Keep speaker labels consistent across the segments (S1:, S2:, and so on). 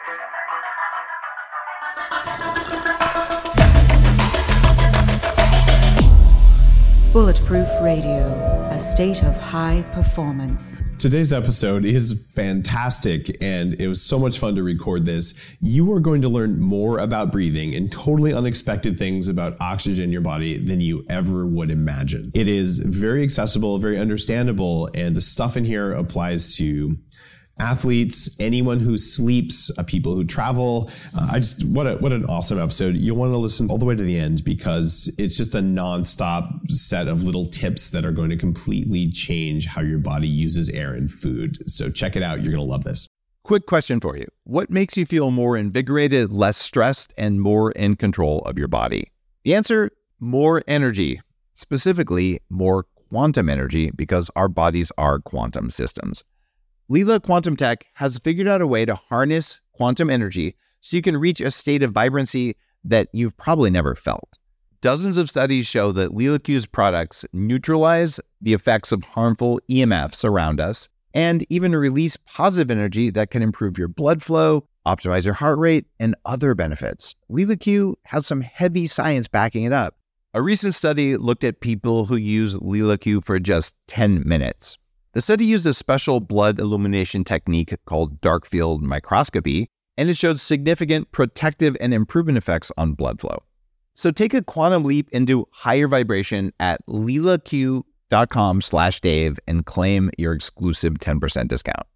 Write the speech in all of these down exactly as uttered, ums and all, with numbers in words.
S1: Bulletproof Radio, a state of high performance.
S2: Today's episode is fantastic, and it was so much fun to record this. You are going to learn more about breathing and totally unexpected things about oxygen in your body than you ever would imagine. It is very accessible, very understandable, and the stuff in here applies to athletes, anyone who sleeps, uh, people who travel. Uh, I just, what a, what an awesome episode. You'll want to listen all the way to the end because it's just a nonstop set of little tips that are going to completely change how your body uses air and food. So check it out. You're going to love this.
S3: Quick question for you. What makes you feel more invigorated, less stressed, and more in control of your body? The answer, more energy, specifically more quantum energy, because our bodies are quantum systems. Lila Quantum Tech has figured out a way to harness quantum energy so you can reach a state of vibrancy that you've probably never felt. Dozens of studies show that LilaQ's products neutralize the effects of harmful E M Fs around us and even release positive energy that can improve your blood flow, optimize your heart rate, and other benefits. LilaQ has some heavy science backing it up. A recent study looked at people who use LilaQ for just ten minutes. The study used a special blood illumination technique called dark field microscopy, and it showed significant protective and improvement effects on blood flow. So take a quantum leap into higher vibration at lilaq.com slash Dave and claim your exclusive ten percent discount.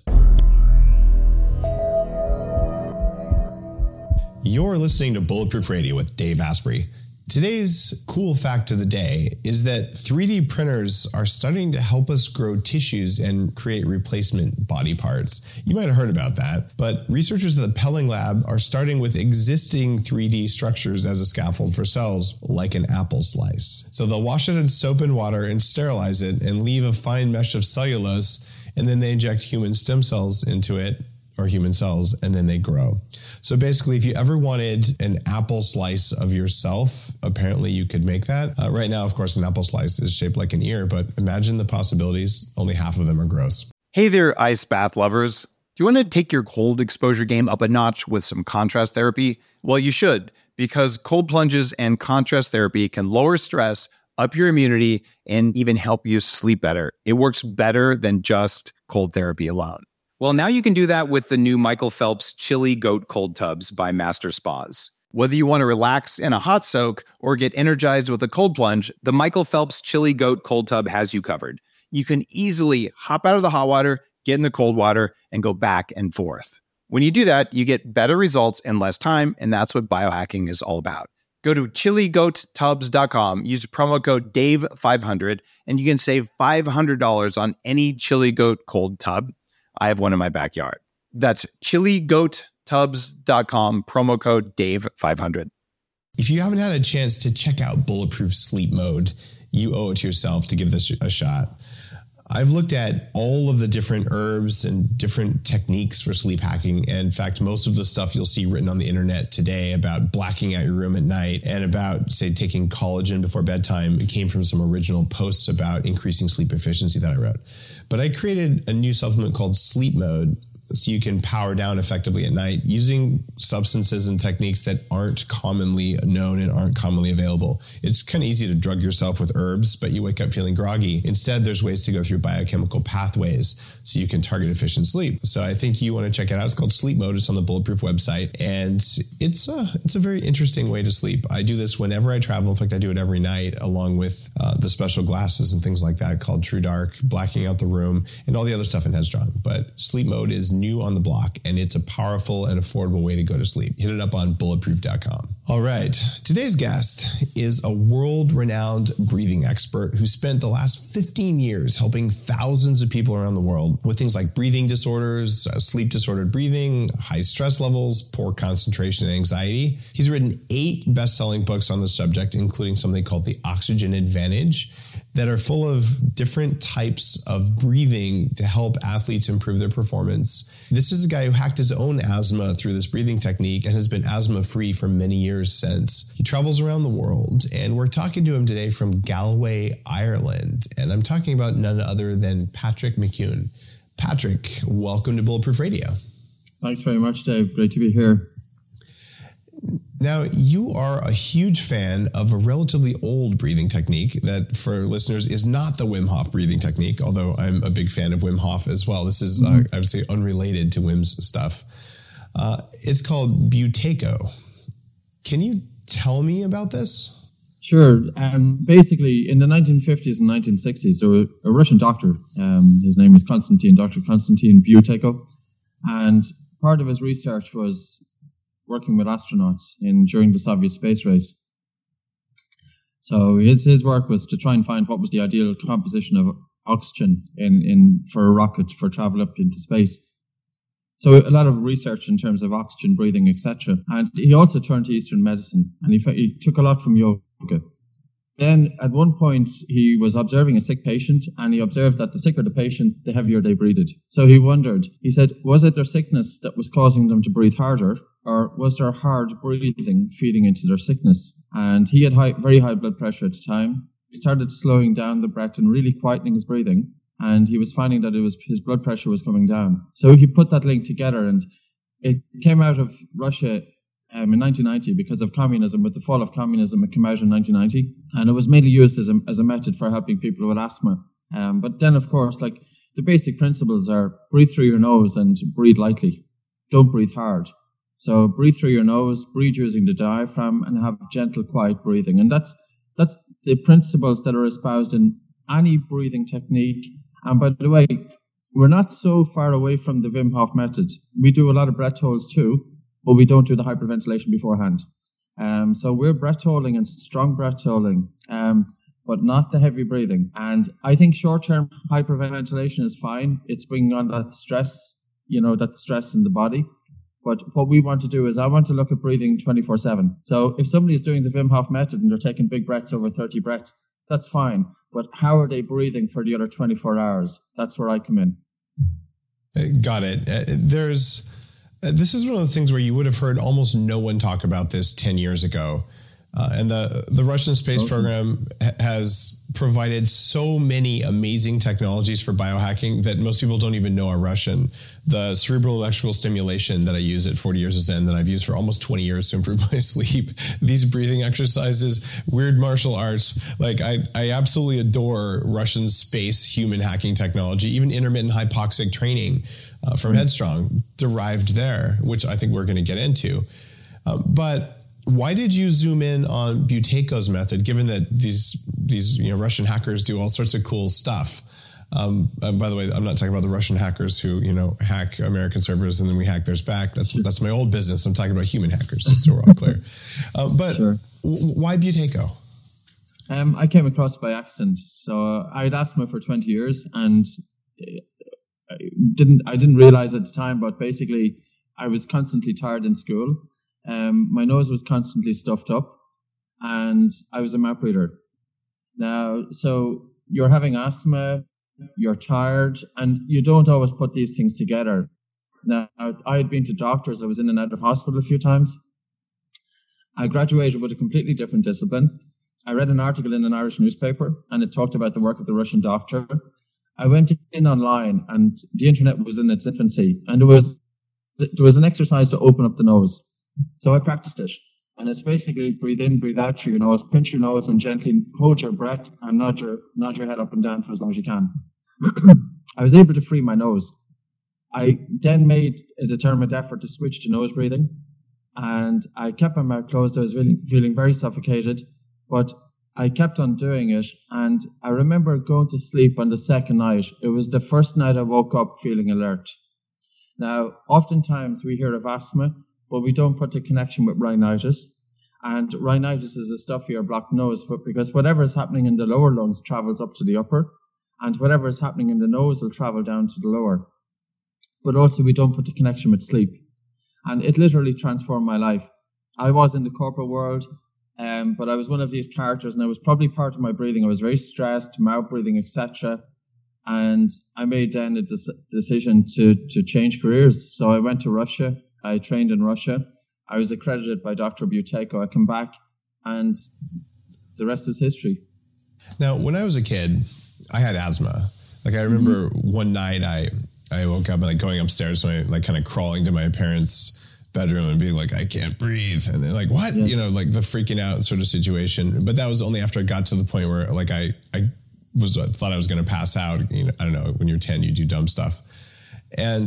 S2: You're listening to Bulletproof Radio with Dave Asprey. Today's cool fact of the day is that three D printers are starting to help us grow tissues and create replacement body parts. You might have heard about that, but researchers at the Pelling Lab are starting with existing three D structures as a scaffold for cells, like an apple slice. So they'll wash it in soap and water and sterilize it and leave a fine mesh of cellulose, and then they inject human stem cells into it, or human cells, and then they grow. So basically, if you ever wanted an apple slice of yourself, apparently you could make that. Uh, right now, of course, an apple slice is shaped like an ear, but imagine the possibilities. Only half of them are gross.
S4: Hey there, ice bath lovers. Do you want to take your cold exposure game up a notch with some contrast therapy? Well, you should, because cold plunges and contrast therapy can lower stress, up your immunity, and even help you sleep better. It works better than just cold therapy alone. Well, now you can do that with the new Michael Phelps Chili Goat Cold Tubs by Master Spas. Whether you want to relax in a hot soak or get energized with a cold plunge, the Michael Phelps Chili Goat Cold Tub has you covered. You can easily hop out of the hot water, get in the cold water, and go back and forth. When you do that, you get better results in less time, and that's what biohacking is all about. Go to chili goat tubs dot com, use promo code Dave five hundred, and you can save five hundred dollars on any Chili Goat Cold Tub. I have one in my backyard. That's chili goat tubs dot com, promo code Dave five hundred.
S2: If you haven't had a chance to check out Bulletproof Sleep Mode, you owe it to yourself to give this a shot. I've looked at all of the different herbs and different techniques for sleep hacking. And in fact, most of the stuff you'll see written on the internet today about blacking out your room at night and about, say, taking collagen before bedtime, it came from some original posts about increasing sleep efficiency that I wrote. But I created a new supplement called Sleep Mode so you can power down effectively at night using substances and techniques that aren't commonly known and aren't commonly available. It's kind of easy to drug yourself with herbs, but you wake up feeling groggy. Instead, there's ways to go through biochemical pathways so you can target efficient sleep. So I think you want to check it out. It's called Sleep Mode. It's on the Bulletproof website, and it's a, it's a very interesting way to sleep. I do this whenever I travel. In fact, I do it every night, along with uh, the special glasses and things like that called True Dark, blacking out the room, and all the other stuff in Headstrong. But Sleep Mode is new on the block, and it's a powerful and affordable way to go to sleep. Hit it up on bulletproof dot com. All right. Today's guest is a world-renowned breathing expert who spent the last fifteen years helping thousands of people around the world with things like breathing disorders, uh, sleep disordered breathing, high stress levels, poor concentration, and anxiety. He's written eight best-selling books on the subject, including something called The Oxygen Advantage, that are full of different types of breathing to help athletes improve their performance. This is a guy who hacked his own asthma through this breathing technique and has been asthma-free for many years since. He travels around the world, and we're talking to him today from Galway, Ireland. And I'm talking about none other than Patrick McKeown. Patrick, welcome to Bulletproof Radio.
S5: Thanks very much, Dave. Great to be here.
S2: Now, you are a huge fan of a relatively old breathing technique that, for listeners, is not the Wim Hof breathing technique, although I'm a big fan of Wim Hof as well. This is, mm-hmm. uh, I would say, unrelated to Wim's stuff. Uh, it's called Buteyko. Can you tell me about this?
S5: Sure. Um, basically, in the nineteen fifties and nineteen sixties, there was a Russian doctor. Um, his name was Konstantin, Doctor Konstantin Buteyko. And part of his research was working with astronauts in during the Soviet space race. So his his work was to try and find what was the ideal composition of oxygen in, in for a rocket for travel up into space. So a lot of research in terms of oxygen breathing, et cetera. And he also turned to Eastern medicine, and he, he took a lot from yoga. Then at one point he was observing a sick patient, and he observed that the sicker the patient, the heavier they breathed. So he wondered, he said, was it their sickness that was causing them to breathe harder, or was their hard breathing feeding into their sickness? And he had high, very high blood pressure at the time. He started slowing down the breath and really quietening his breathing, and he was finding that it was his blood pressure was coming down. So he put that link together, and it came out of Russia Um, in nineteen ninety because of communism. With the fall of communism, it came out in nineteen ninety, and it was mainly used as a, as a method for helping people with asthma. Um, but then, of course, like the basic principles are breathe through your nose and breathe lightly. Don't breathe hard. So breathe through your nose, breathe using the diaphragm, and have gentle, quiet breathing. And that's that's the principles that are espoused in any breathing technique. And by the way, we're not so far away from the Wim Hof method. We do a lot of breath holds too, but we don't do the hyperventilation beforehand. Um, so we're breath holding and strong breath holding, um, but not the heavy breathing. And I think short-term hyperventilation is fine. It's bringing on that stress, you know, that stress in the body. But what we want to do is I want to look at breathing twenty-four seven. So if somebody's doing the Wim Hof method and they're taking big breaths over thirty breaths, that's fine. But how are they breathing for the other twenty-four hours? That's where I come in.
S2: Got it. Uh, there's... This is one of those things where you would have heard almost no one talk about this ten years ago. Uh, and the, the Russian space okay. program ha- has provided so many amazing technologies for biohacking that most people don't even know are Russian. The cerebral electrical stimulation that I use at forty Years of Zen that I've used for almost twenty years to improve my sleep, these breathing exercises, weird martial arts. Like I, I absolutely adore Russian space human hacking technology, even intermittent hypoxic training uh, from Headstrong derived there, which I think we're going to get into. Uh, but why did you zoom in on Buteyko's method, given that these these you know Russian hackers do all sorts of cool stuff? Um, uh, by the way, I'm not talking about the Russian hackers who you know hack American servers and then we hack theirs back. That's that's my old business. I'm talking about human hackers, just so we're all clear. Uh, but sure. w- why Buteyko?
S5: Um, I came across by accident. So uh, I had asthma for twenty years, and I didn't I didn't realize at the time, but basically I was constantly tired in school. Um, my nose was constantly stuffed up, and I was a mouth breather. Now, so you're having asthma, you're tired, and you don't always put these things together. Now, I had been to doctors. I was in and out of hospital a few times. I graduated with a completely different discipline. I read an article in an Irish newspaper, and it talked about the work of the Russian doctor. I went in online, and the internet was in its infancy, and there was there was an exercise to open up the nose. So I practiced it, and it's basically breathe in, breathe out through your nose, pinch your nose, and gently hold your breath and nod your nod your head up and down for as long as you can. I was able to free my nose. I then made a determined effort to switch to nose breathing, and I kept my mouth closed. I was really feeling very suffocated, but I kept on doing it, and I remember going to sleep on the second night. It was the first night I woke up feeling alert. Now, oftentimes we hear of asthma, but we don't put the connection with rhinitis. And rhinitis is a stuffy or blocked nose, but because whatever is happening in the lower lungs travels up to the upper, and whatever is happening in the nose will travel down to the lower. But also we don't put the connection with sleep. And it literally transformed my life. I was in the corporate world, um, but I was one of these characters, and I was probably part of my breathing. I was very stressed, mouth breathing, et cetera. And I made then a des- decision to, to change careers. So I went to Russia. I trained in Russia. I was accredited by Doctor Buteyko. I come back, and the rest is history.
S2: Now, when I was a kid, I had asthma. Like I remember mm-hmm. one night I I woke up and like going upstairs, so I, like kind of crawling to my parents' bedroom and being like, I can't breathe. And they're like, what? Yes. You know, like the freaking out sort of situation. But that was only after I got to the point where like I, I was, I thought I was going to pass out. You know, I don't know, when you're ten, you do dumb stuff. And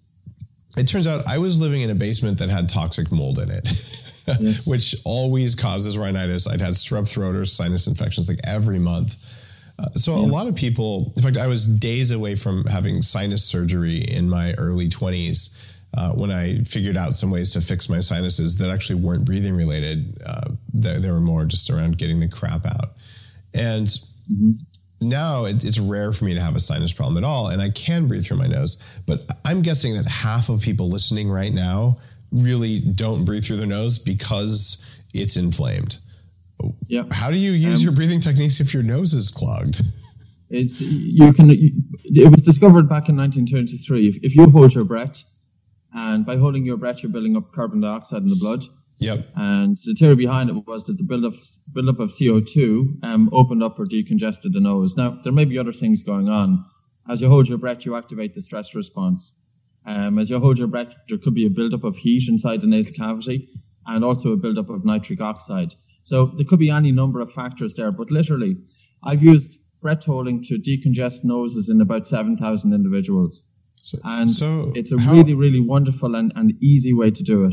S2: it turns out I was living in a basement that had toxic mold in it, yes. which always causes rhinitis. I'd had strep throat or sinus infections like every month. Uh, so yeah. a lot of people, in fact, I was days away from having sinus surgery in my early twenties. Uh, when I figured out some ways to fix my sinuses that actually weren't breathing related, uh, they, they were more just around getting the crap out. And mm-hmm. now it, it's rare for me to have a sinus problem at all, and I can breathe through my nose. But I'm guessing that half of people listening right now really don't breathe through their nose because it's inflamed.
S5: Yep.
S2: How do you use um, your breathing techniques if your nose is clogged?
S5: It's you can. It was discovered back in nineteen twenty-three. If, if you hold your breath, and by holding your breath, you're building up carbon dioxide in the blood.
S2: Yep. And
S5: the theory behind it was that the buildup buildup of C O two um, opened up or decongested the nose. Now, there may be other things going on. As you hold your breath, you activate the stress response. Um, as you hold your breath, there could be a buildup of heat inside the nasal cavity and also a buildup of nitric oxide. So there could be any number of factors there. But literally, I've used breath holding to decongest noses in about seven thousand individuals. So, and so it's a how, really, really wonderful and, and easy way to do it.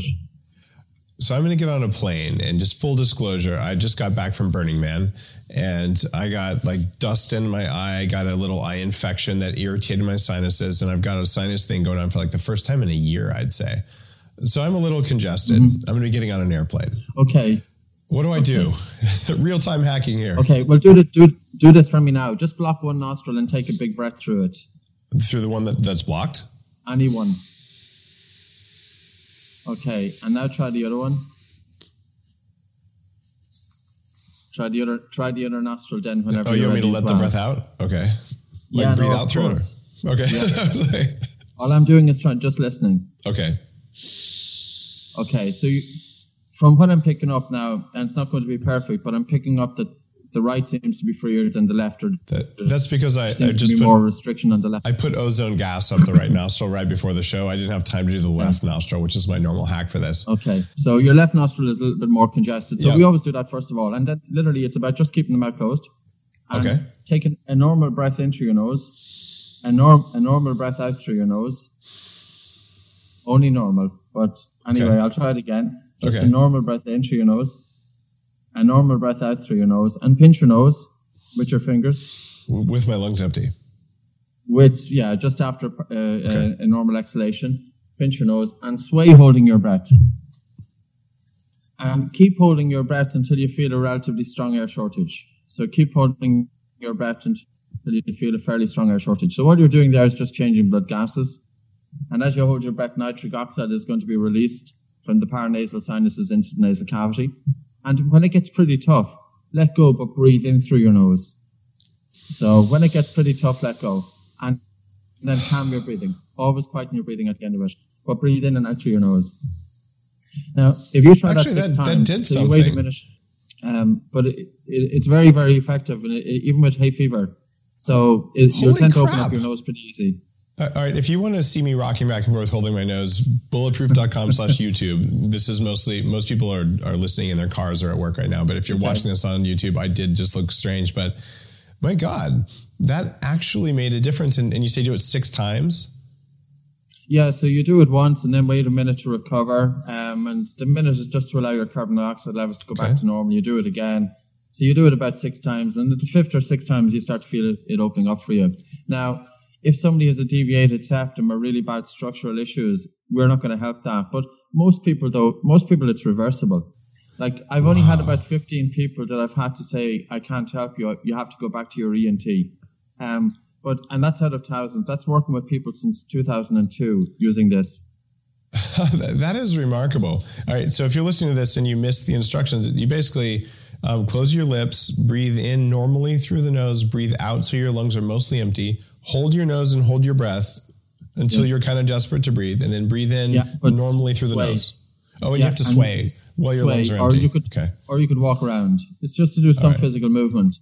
S2: So I'm going to get on a plane, and just full disclosure, I just got back from Burning Man, and I got like dust in my eye. I got a little eye infection that irritated my sinuses, and I've got a sinus thing going on for like the first time in a year, I'd say. So I'm a little congested. Mm-hmm. I'm going to be getting on an airplane.
S5: Okay.
S2: What do I do? Real-time hacking here.
S5: Okay, well, do, the, do, do this for me now. Just block one nostril and take a big breath through it.
S2: Through the one that, that's blocked?
S5: Any one. Okay, and now try the other one. Try the other Try the other nostril then whenever
S2: Oh, you
S5: you're
S2: want me to let
S5: well.
S2: the breath out? Okay. Like
S5: yeah,
S2: breathe
S5: no,
S2: out through it? Okay.
S5: Yeah. All I'm doing is trying, just listening.
S2: Okay.
S5: Okay, so you, from what I'm picking up now, and it's not going to be perfect, but I'm picking up that the right seems to be freer than the left. Or
S2: that, that's because I, I
S5: seems
S2: just
S5: to be
S2: put
S5: more restriction on the left.
S2: I put ozone gas up the right nostril right before the show. I didn't have time to do the left yeah. nostril, which is my normal hack for this.
S5: Okay, so your left nostril is a little bit more congested. So
S2: yeah.
S5: we always do that first of all, and then literally it's about just keeping the mouth closed. And
S2: okay.
S5: taking a normal breath in through your nose, a norm a normal breath out through your nose. Only normal, but anyway, okay. I'll try it again. Just okay. a normal breath in through your nose, a normal breath out through your nose, and pinch your nose with your fingers.
S2: With my lungs empty.
S5: With, yeah, just after uh,
S2: okay.
S5: a, a normal exhalation, pinch your nose and sway holding your breath. And keep holding your breath until you feel a relatively strong air shortage. So keep holding your breath until you feel a fairly strong air shortage. So what you're doing there is just changing blood gases. And as you hold your breath, nitric oxide is going to be released from the paranasal sinuses into the nasal cavity. And when it gets pretty tough, let go, but breathe in through your nose. So when it gets pretty tough, let go. And then calm your breathing. Always quieten your breathing at the end of it. But breathe in and out through your nose. Now, if you try
S2: Actually,
S5: that six
S2: that,
S5: times,
S2: that did
S5: so
S2: something.
S5: you wait a minute. Um, but it, it, it's very, very effective, and it, even with hay fever. So it, you'll tend
S2: crap.
S5: to open up your nose pretty easy.
S2: All right, if you want to see me rocking back and forth holding my nose, bulletproof.com slash YouTube. This is mostly, most people are, are listening in their cars or at work right now. But if you're okay. watching this on YouTube, I did just look strange. But my God, that actually made a difference. And, and you say do it six times?
S5: Yeah, so you do it once and then wait a minute to recover. Um, and the minute is just to allow your carbon dioxide levels to go okay. back to normal. You do it again. So you do it about six times. And the fifth or sixth times, you start to feel it, it opening up for you. Now, if somebody has a deviated septum or really bad structural issues, we're not going to help that. But most people, though, most people, it's reversible. Like, I've only had about fifteen people that I've had to say, I can't help you. You have to go back to your E N T. Um, but, and that's out of thousands. That's working with people since two thousand two using this.
S2: That is remarkable. All right. So if you're listening to this and you missed the instructions, you basically um, close your lips, breathe in normally through the nose, breathe out so your lungs are mostly empty. Hold your nose and hold your breath until yeah. you're kind of desperate to breathe, and then breathe in yeah, normally through sway. the nose. Oh, and yeah, you have to sway while your
S5: sway,
S2: lungs are empty.
S5: Or you could,
S2: okay.
S5: or you could walk around. It's just to do some right. physical movement.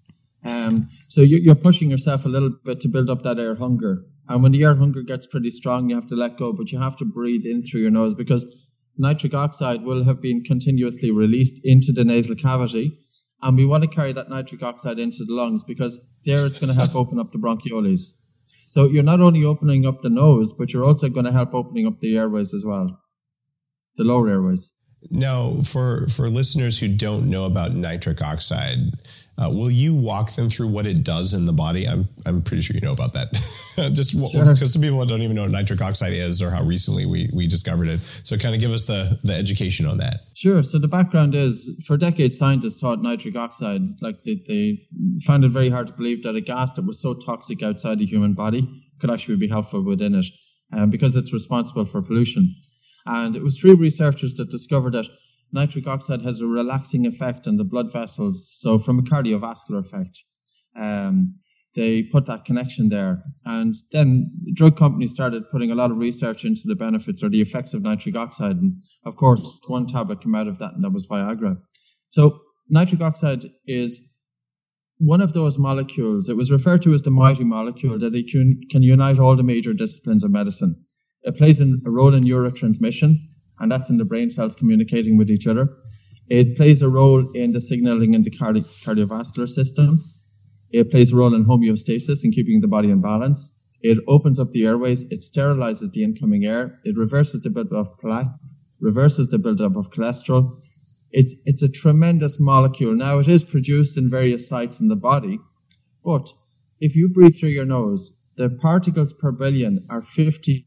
S5: Um, so you, you're pushing yourself a little bit to build up that air hunger. And when the air hunger gets pretty strong, you have to let go, but you have to breathe in through your nose because nitric oxide will have been continuously released into the nasal cavity. And we want to carry that nitric oxide into the lungs because there it's going to help open up the bronchioles. So you're not only opening up the nose, but you're also going to help opening up the airways as well, the lower airways.
S2: Now, for, for listeners who don't know about nitric oxide, uh, will you walk them through what it does in the body? I'm I'm pretty sure you know about that. Just because sure. some people don't even know what nitric oxide is or how recently we, we discovered it. So kind of give us the, the education on that.
S5: Sure. So the background is, for decades, scientists thought nitric oxide, like they, they found it very hard to believe that a gas that was so toxic outside the human body could actually be helpful within it, um, because it's responsible for pollution. And it was three researchers that discovered that nitric oxide has a relaxing effect on the blood vessels. So from a cardiovascular effect, um, they put that connection there. And then drug companies started putting a lot of research into the benefits or the effects of nitric oxide. And of course, one tablet came out of that, and that was Viagra. So nitric oxide is one of those molecules. It was referred to as the mighty molecule, that it can, can unite all the major disciplines of medicine. It plays a role in neurotransmission, and that's in the brain cells communicating with each other. It plays a role in the signaling in the cardi- cardiovascular system. It plays a role in homeostasis, in keeping the body in balance. It opens up the airways. It sterilizes the incoming air. It reverses the buildup of plaque, reverses the buildup of cholesterol. It's, it's a tremendous molecule. Now, it is produced in various sites in the body, but if you breathe through your nose, the particles per billion are fifty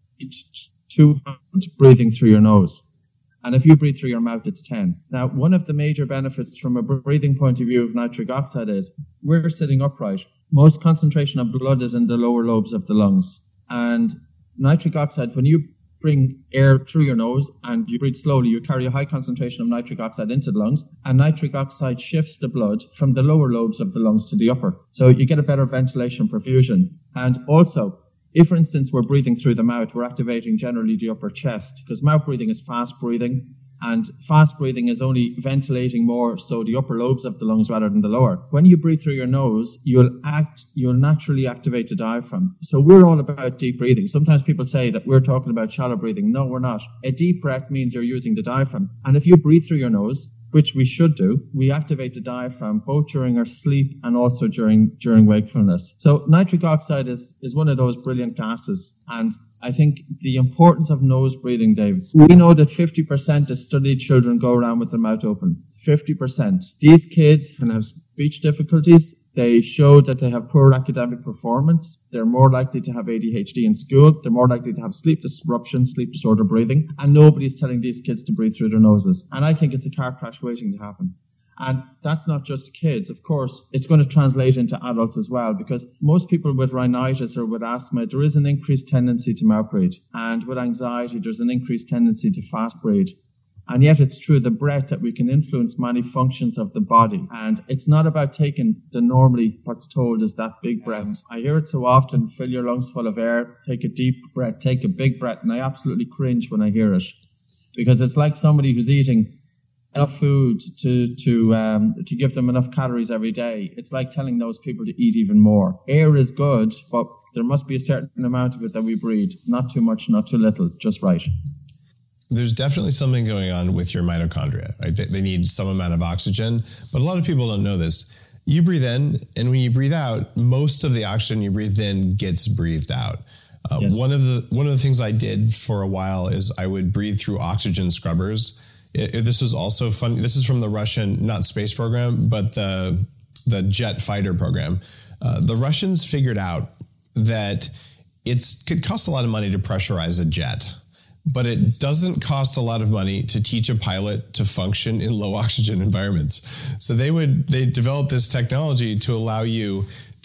S5: to breathing through your nose. And if you breathe through your mouth, it's ten. Now, one of the major benefits from a breathing point of view of nitric oxide is we're sitting upright. Most concentration of blood is in the lower lobes of the lungs. And nitric oxide, when you bring air through your nose and you breathe slowly, you carry a high concentration of nitric oxide into the lungs, and nitric oxide shifts the blood from the lower lobes of the lungs to the upper. So you get a better ventilation perfusion. And also, if, for instance, we're breathing through the mouth, we're activating generally the upper chest, because mouth breathing is fast breathing, and fast breathing is only ventilating more, so the upper lobes of the lungs rather than the lower. When you breathe through your nose, you'll act, you'll naturally activate the diaphragm. So we're all about deep breathing. Sometimes people say that we're talking about shallow breathing. No, we're not. A deep breath means you're using the diaphragm. And if you breathe through your nose, which we should do, we activate the diaphragm both during our sleep and also during during wakefulness. So nitric oxide is, is one of those brilliant gases. And I think the importance of nose breathing, Dave, we know that fifty percent of studied children go around with their mouth open. fifty percent. These kids can have speech difficulties. They show that they have poor academic performance. They're more likely to have A D H D in school. They're more likely to have sleep disruption, sleep disorder breathing. And nobody's telling these kids to breathe through their noses. And I think it's a car crash waiting to happen. And that's not just kids. Of course, it's going to translate into adults as well, because most people with rhinitis or with asthma, there is an increased tendency to mouth breathe. And with anxiety, there's an increased tendency to fast breathe. And yet it's through the breath that we can influence many functions of the body. And it's not about taking the normally what's told is that big breath. I hear it so often, fill your lungs full of air, take a deep breath, take a big breath. And I absolutely cringe when I hear it, because it's like somebody who's eating enough food to to um, to give them enough calories every day. It's like telling those people to eat even more. Air is good, but there must be a certain amount of it that we breathe. Not too much, not too little, just right.
S2: There's definitely something going on with your mitochondria, right? They, they need some amount of oxygen, but a lot of people don't know this. You breathe in, and when you breathe out, most of the oxygen you breathed in gets breathed out. Uh, yes. One of the one of the things I did for a while is I would breathe through oxygen scrubbers. It, it, this was also fun. This is from the Russian, not space program, but the the jet fighter program. Uh, the Russians figured out that it could cost a lot of money to pressurize a jet, but it doesn't cost a lot of money to teach a pilot to function in low oxygen environments. So they would they developed this technology to allow you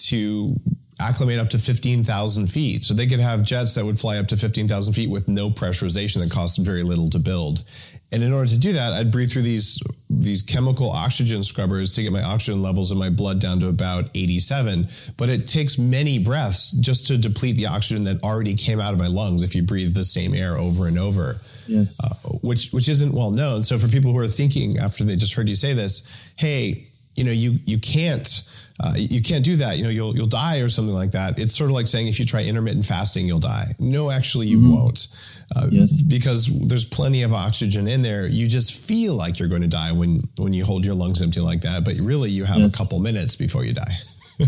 S2: to acclimate up to fifteen thousand feet. So they could have jets that would fly up to fifteen thousand feet with no pressurization that cost very little to build. And in order to do that, I'd breathe through these these chemical oxygen scrubbers to get my oxygen levels in my blood down to about eighty-seven. But it takes many breaths just to deplete the oxygen that already came out of my lungs if you breathe the same air over and over.
S5: Yes.
S2: Uh, which which isn't well known. So for people who are thinking after they just heard you say this, hey, you know, you you can't uh, you can't do that. You know, you'll you'll die or something like that. It's sort of like saying if you try intermittent fasting, you'll die. No, actually, you mm-hmm. won't. Uh, yes. Because there's plenty of oxygen in there. You just feel like you're going to die when, when you hold your lungs empty like that. But really, you have yes. a couple minutes before you die.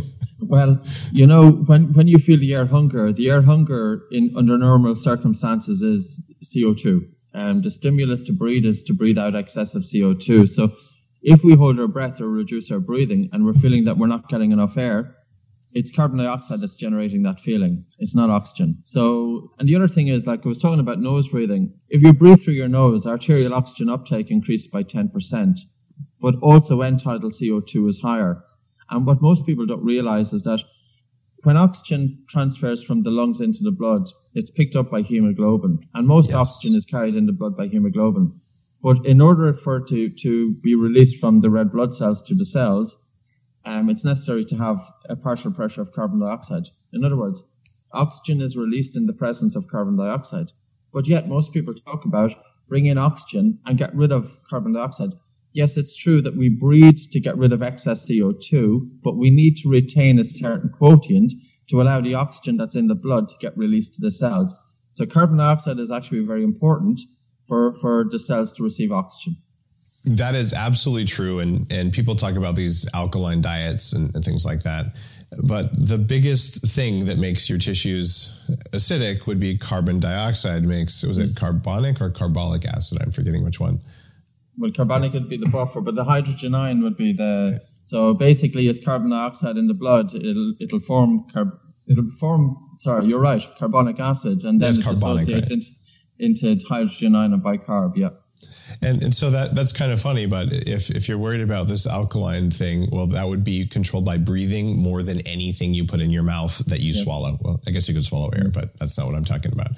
S5: Well, you know, when, when you feel the air hunger, the air hunger in under normal circumstances is C O two. Um, the stimulus to breathe is to breathe out excessive C O two. So if we hold our breath or reduce our breathing and we're feeling that we're not getting enough air, it's carbon dioxide that's generating that feeling. It's not oxygen. So, and the other thing is, like I was talking about nose breathing, if you breathe through your nose, arterial oxygen uptake increases by ten percent, but also end-tidal C O two is higher. And what most people don't realize is that when oxygen transfers from the lungs into the blood, it's picked up by hemoglobin. And most yes. oxygen is carried in the blood by hemoglobin. But in order for it to, to be released from the red blood cells to the cells, um, it's necessary to have a partial pressure of carbon dioxide. In other words, oxygen is released in the presence of carbon dioxide. But yet most people talk about bring in oxygen and get rid of carbon dioxide. Yes, it's true that we breathe to get rid of excess C O two, but we need to retain a certain quotient to allow the oxygen that's in the blood to get released to the cells. So carbon dioxide is actually very important for, for the cells to receive oxygen.
S2: That is absolutely true. And, and people talk about these alkaline diets and, and things like that. But the biggest thing that makes your tissues acidic would be carbon dioxide makes, was yes. it carbonic or carbolic acid? I'm forgetting which one.
S5: Well, carbonic would be the buffer, but the hydrogen ion would be the, so basically as carbon dioxide in the blood, it'll, it'll form, carb, it'll form, sorry, you're right, carbonic acid, and then
S2: That's
S5: it
S2: carbonic,
S5: dissociates
S2: right?
S5: into, into hydrogen ion and bicarb, yeah.
S2: And and so that that's kind of funny, but if, if you're worried about this alkaline thing, well, that would be controlled by breathing more than anything you put in your mouth that you yes. swallow. Well, I guess you could swallow air, yes. but that's not what I'm talking about.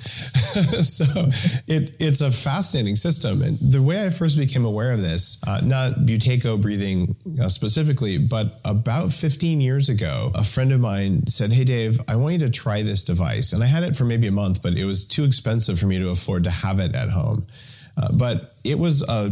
S2: So it it's a fascinating system. And the way I first became aware of this, uh, not Buteyko breathing uh, specifically, but about fifteen years ago, a friend of mine said, "Hey, Dave, I want you to try this device." And I had it for maybe a month, but it was too expensive for me to afford to have it at home. Uh, but it was a,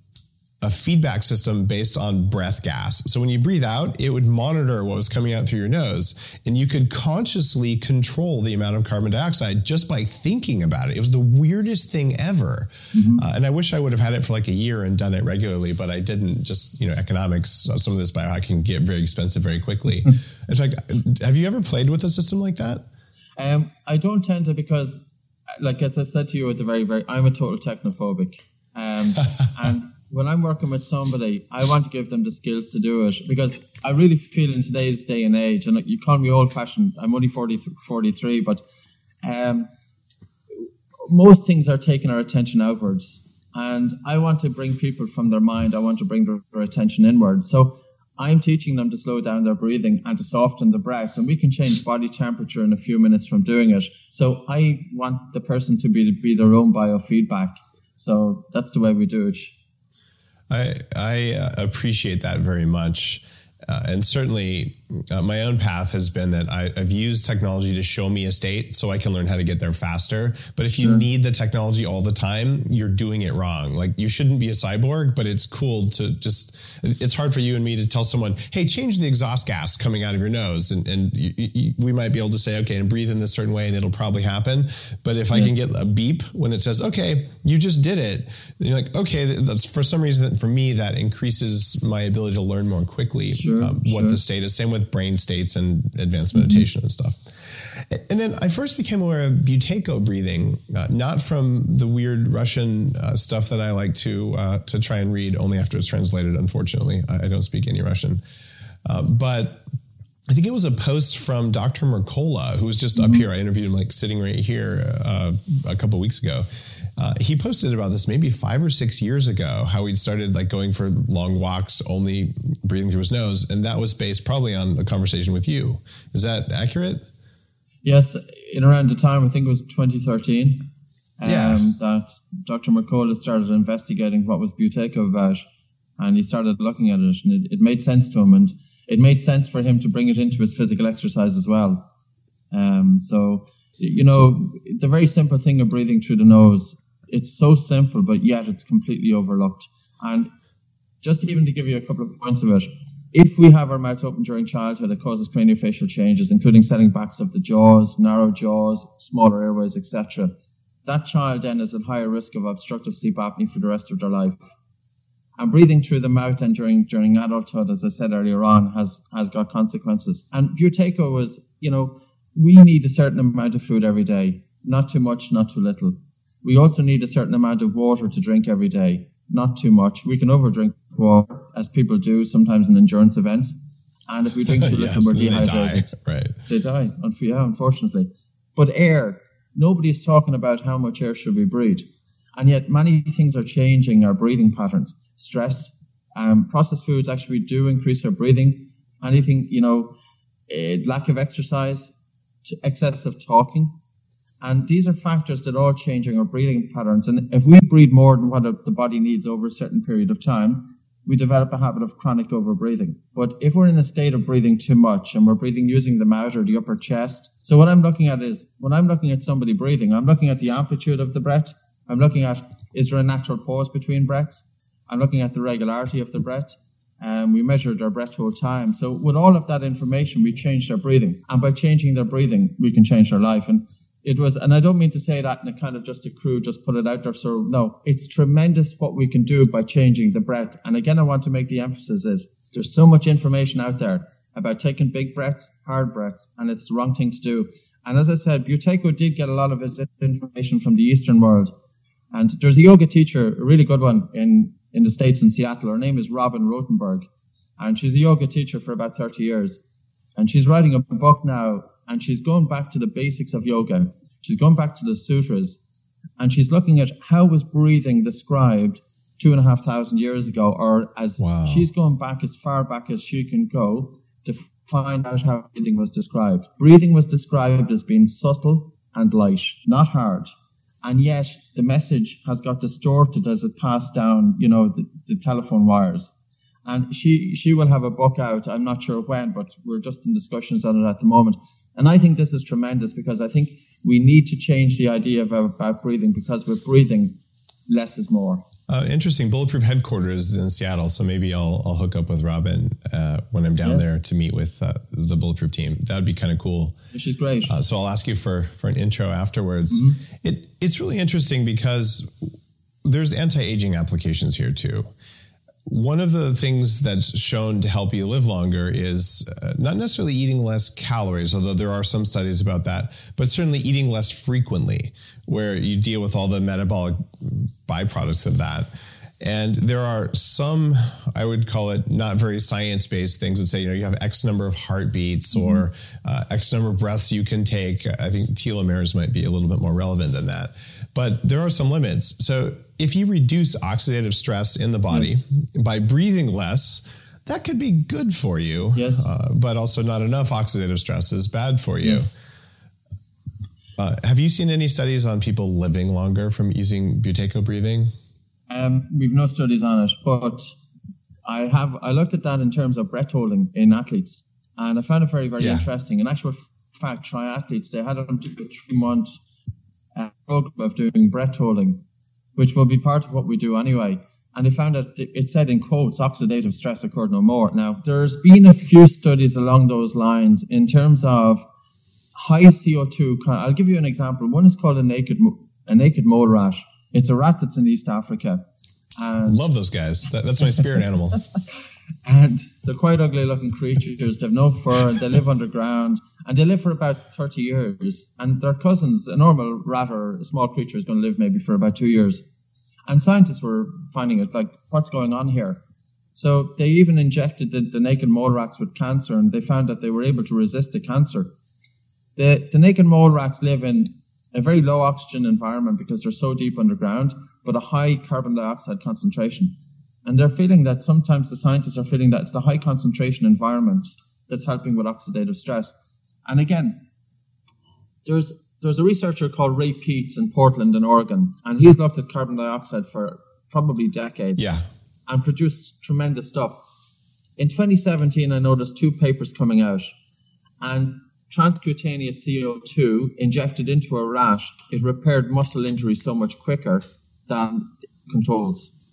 S2: a feedback system based on breath gas. So when you breathe out, it would monitor what was coming out through your nose, and you could consciously control the amount of carbon dioxide just by thinking about it. It was the weirdest thing ever. Mm-hmm. Uh, and I wish I would have had it for like a year and done it regularly, but I didn't. Just, you know, economics, some of this biohacking can get very expensive very quickly. Mm-hmm. In fact, have you ever played with a system like that?
S5: Um, I don't tend to, because like as I said to you at the very, very, I'm a total technophobic. Um, and when I'm working with somebody, I want to give them the skills to do it, because I really feel in today's day and age, and you call me old fashioned, I'm only forty, forty-three, but um, most things are taking our attention outwards. And I want to bring people from their mind, I want to bring their, their attention inwards. So I'm teaching them to slow down their breathing and to soften the breath, and we can change body temperature in a few minutes from doing it. So I want the person to be be their own biofeedback. So that's the way we do it.
S2: I I uh, appreciate that very much. Uh, and certainly uh, my own path has been that I, I've used technology to show me a state so I can learn how to get there faster. But if sure. you need the technology all the time, you're doing it wrong. Like, you shouldn't be a cyborg, but it's cool to just, it's hard for you and me to tell someone, hey, change the exhaust gas coming out of your nose. And, and you, you, we might be able to say, okay, and breathe in this certain way and it'll probably happen. But if yes. I can get a beep when it says, okay, you just did it, then you're like, okay, that's for some reason, for me, that increases my ability to learn more quickly. Sure. Um, what sure. the state is. Same with brain states and advanced meditation mm-hmm. and stuff. And then I first became aware of Buteyko breathing, uh, not from the weird Russian uh, stuff that I like to uh, to try and read only after it's translated. Unfortunately, I, I don't speak any Russian. Uh, but I think it was a post from Doctor Mercola, who was just mm-hmm. up here. I interviewed him like sitting right here uh, a couple of weeks ago. Uh, he posted about this maybe five or six years ago, how he'd started like going for long walks, only breathing through his nose. And that was based probably on a conversation with you. Is that accurate?
S5: Yes. In around the time, I think it was twenty thirteen, um,
S2: yeah.
S5: that Doctor Mercola started investigating what was Buteyko about. And he started looking at it, and it, it made sense to him. And it made sense for him to bring it into his physical exercise as well. Um, so, you know, the very simple thing of breathing through the nose, it's so simple, but yet it's completely overlooked. And just even to give you a couple of points of it, if we have our mouth open during childhood, it causes craniofacial changes, including setting backs of the jaws, narrow jaws, smaller airways, et cetera. That child then is at higher risk of obstructive sleep apnea for the rest of their life. And breathing through the mouth and during during adulthood, as I said earlier on, has, has got consequences. And Buteyko was, you know, we need a certain amount of food every day. Not too much, not too little. We also need a certain amount of water to drink every day. Not too much. We can overdrink water, as people do sometimes in endurance events. And if we drink too little,
S2: yes,
S5: we're dehydrated.
S2: They die, right.
S5: They die, yeah, unfortunately. But air, nobody is talking about how much air should we breathe. And yet many things are changing our breathing patterns. Stress, um, processed foods actually do increase our breathing. Anything, you know, uh, lack of exercise, excessive talking. And these are factors that are all changing our breathing patterns. And if we breathe more than what the body needs over a certain period of time, we develop a habit of chronic overbreathing. But if we're in a state of breathing too much and we're breathing using the mouth or the upper chest, so what I'm looking at is, when I'm looking at somebody breathing, I'm looking at the amplitude of the breath. I'm looking at, is there a natural pause between breaths? I'm looking at the regularity of the breath. And um, we measured our breath hold time. So with all of that information, we changed our breathing. And by changing their breathing, we can change their life. And it was, and I don't mean to say that in a kind of just a crude, just put it out there. So no, it's tremendous what we can do by changing the breath. And again, I want to make the emphasis is there's so much information out there about taking big breaths, hard breaths, and it's the wrong thing to do. And as I said, Buteyko did get a lot of his information from the Eastern world. And there's a yoga teacher, a really good one in, in the States in Seattle. Her name is Robin Rothenberg. And she's a yoga teacher for about thirty years. And she's writing a book now. And she's going back to the basics of yoga. She's going back to the sutras. And she's looking at how was breathing described two and a half thousand years ago, or as wow. she's going back as far back as she can go to find out how breathing was described. Breathing was described as being subtle and light, not hard. And yet the message has got distorted as it passed down, you know, the, the telephone wires. And she, she will have a book out. I'm not sure when, but we're just in discussions on it at the moment. And I think this is tremendous because I think we need to change the idea of, about breathing, because with breathing, less is more.
S2: Uh, interesting. Bulletproof headquarters is in Seattle, so maybe I'll I'll hook up with Robin uh, when I'm down yes. there to meet with uh, the Bulletproof team. That would be kind of cool.
S5: Which is great.
S2: Uh, so I'll ask you for, for an intro afterwards. Mm-hmm. It It's really interesting because there's anti-aging applications here too. One of the things that's shown to help you live longer is uh, not necessarily eating less calories, although there are some studies about that, but certainly eating less frequently, where you deal with all the metabolic byproducts of that. And there are some, I would call it not very science-based things that say, you know, you have X number of heartbeats mm-hmm. or uh, X number of breaths you can take. I think telomeres might be a little bit more relevant than that. But there are some limits. So if you reduce oxidative stress in the body yes. by breathing less, that could be good for you.
S5: Yes.
S2: Uh, but also not enough oxidative stress is bad for you.
S5: Yes.
S2: Uh, have you seen any studies on people living longer from using Buteyko breathing?
S5: Um, we've no studies on it, but I have. I looked at that in terms of breath holding in athletes, and I found it very, very yeah. interesting. In actual fact, triathletes, they had them do a three-month uh, program of doing breath holding, which will be part of what we do anyway. And they found that it said in quotes, oxidative stress occurred no more. Now, there's been a few studies along those lines in terms of high C O two. I'll give you an example. One is called a naked a naked mole rat. It's a rat that's in East Africa. And
S2: love those guys. That, that's my spirit animal.
S5: And they're quite ugly looking creatures. They have no fur. They live underground. And they live for about thirty years. And their cousins, a normal rat or a small creature, is going to live maybe for about two years. And scientists were finding it like, what's going on here? So they even injected the, the naked mole rats with cancer, and they found that they were able to resist the cancer. The, the naked mole rats live in a very low oxygen environment because they're so deep underground, but a high carbon dioxide concentration. And they're feeling that sometimes the scientists are feeling that it's the high concentration environment that's helping with oxidative stress. And again, there's there's a researcher called Ray Peets in Portland in Oregon, and he's looked at carbon dioxide for probably decades
S2: yeah.
S5: and produced tremendous stuff. In twenty seventeen, I noticed two papers coming out, and transcutaneous C O two injected into a rat, it repaired muscle injury so much quicker than controls.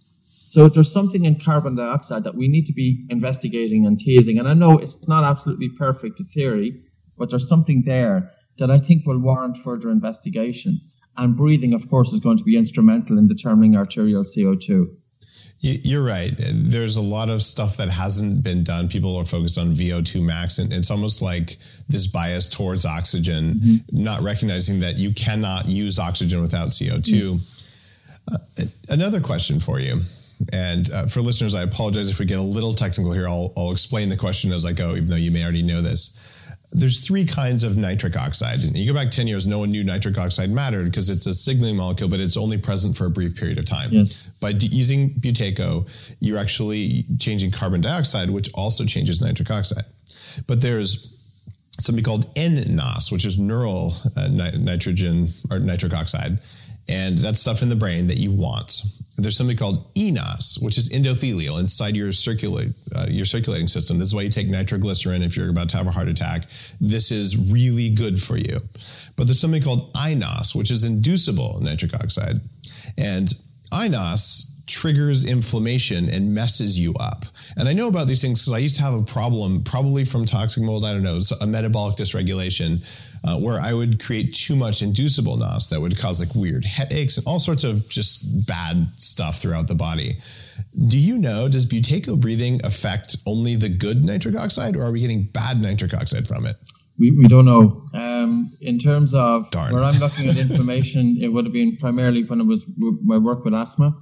S5: So there's something in carbon dioxide that we need to be investigating and teasing. And I know it's not absolutely perfect in theory, but there's something there that I think will warrant further investigation. And breathing, of course, is going to be instrumental in determining arterial C O two.
S2: You're right. There's a lot of stuff that hasn't been done. People are focused on V O two max, and it's almost like this bias towards oxygen, mm-hmm. not recognizing that you cannot use oxygen without C O two. Yes. Uh, another question for you, and uh, for listeners, I apologize if we get a little technical here. I'll, I'll explain the question as I go, even though you may already know this. There's three kinds of nitric oxide. And you go back ten years, no one knew nitric oxide mattered because it's a signaling molecule, but it's only present for a brief period of time.
S5: Yes.
S2: By d- using Buteyko, you're actually changing carbon dioxide, which also changes nitric oxide. But there's something called N N O S, which is neural uh, ni- nitrogen or nitric oxide. And that's stuff in the brain that you want. There's something called E N O S, which is endothelial inside your circulate uh, your circulating system. This is why you take nitroglycerin if you're about to have a heart attack. This is really good for you. But there's something called I N O S, which is inducible nitric oxide. And I N O S triggers inflammation and messes you up. And I know about these things because I used to have a problem, probably from toxic mold, I don't know, a metabolic dysregulation, Uh, where I would create too much inducible N O S that would cause like weird headaches and all sorts of just bad stuff throughout the body. Do you know, does Buteyko breathing affect only the good nitric oxide, or are we getting bad nitric oxide from it?
S5: We we don't know. Um, in terms of
S2: Darn.
S5: where I'm looking at information, it would have been primarily when it was my work with asthma.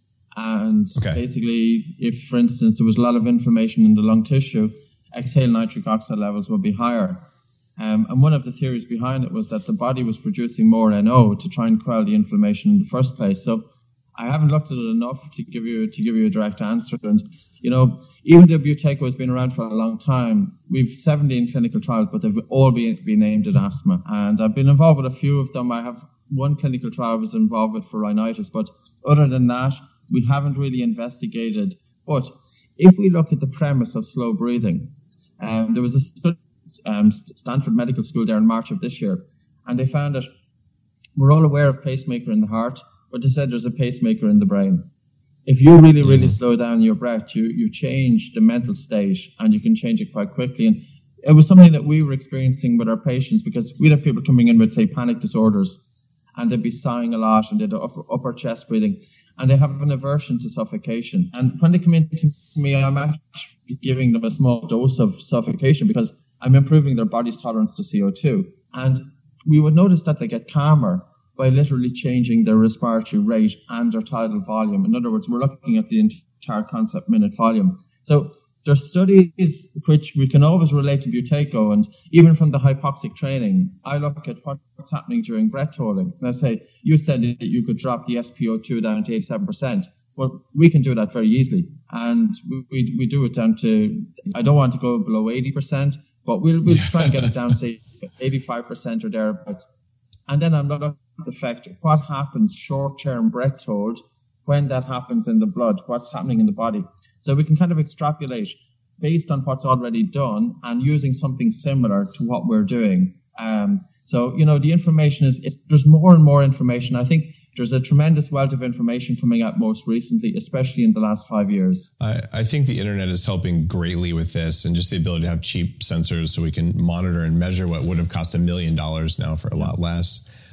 S5: And
S2: okay.
S5: basically, if, for instance, there was a lot of inflammation in the lung tissue, exhale nitric oxide levels would be higher. Um, and one of the theories behind it was that the body was producing more N O to try and quell the inflammation in the first place. So I haven't looked at it enough to give you to give you a direct answer. And, you know, even though Buteyko has been around for a long time, we've seventeen clinical trials, but they've all been, been aimed at asthma. And I've been involved with a few of them. I have one clinical trial I was involved with for rhinitis, but other than that, we haven't really investigated. But if we look at the premise of slow breathing, um, there was a study Um, Stanford Medical School there in March of this year, and they found that we're all aware of pacemaker in the heart, but they said there's a pacemaker in the brain. If you really, really mm-hmm. slow down your breath, you you change the mental state, and you can change it quite quickly. And it was something that we were experiencing with our patients, because we'd have people coming in with, say, panic disorders, and they'd be sighing a lot, and they'd upper, upper chest breathing, and they have an aversion to suffocation. And when they come in to me, I'm actually giving them a small dose of suffocation because I'm improving their body's tolerance to C O two. And we would notice that they get calmer by literally changing their respiratory rate and their tidal volume. In other words, we're looking at the entire concept minute volume. So there's studies which we can always relate to Buteyko, and even from the hypoxic training, I look at what's happening during breath holding. And I say, you said that you could drop the S p O two down to eighty-seven percent. Well, we can do that very easily. And we, we, we do it down to, I don't want to go below eighty percent, but we'll, we'll try and get it down, say, eighty-five percent or thereabouts. And then I'm looking at the fact, what happens short-term breath hold when that happens in the blood, what's happening in the body. So we can kind of extrapolate based on what's already done and using something similar to what we're doing. Um, so, you know, the information is, is, there's more and more information. I think there's a tremendous wealth of information coming out most recently, especially in the last five years.
S2: I, I think the internet is helping greatly with this, and just the ability to have cheap sensors so we can monitor and measure what would have cost a million dollars now for a lot less.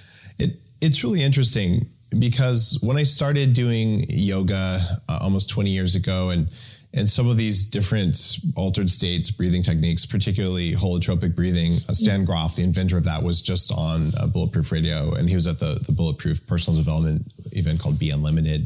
S2: It It's really interesting because when I started doing yoga uh, almost twenty years ago, and and some of these different altered states, breathing techniques, particularly holotropic breathing, uh, Stan yes. Groff, the inventor of that, was just on uh, Bulletproof Radio, and he was at the, the Bulletproof personal development event called Be Unlimited.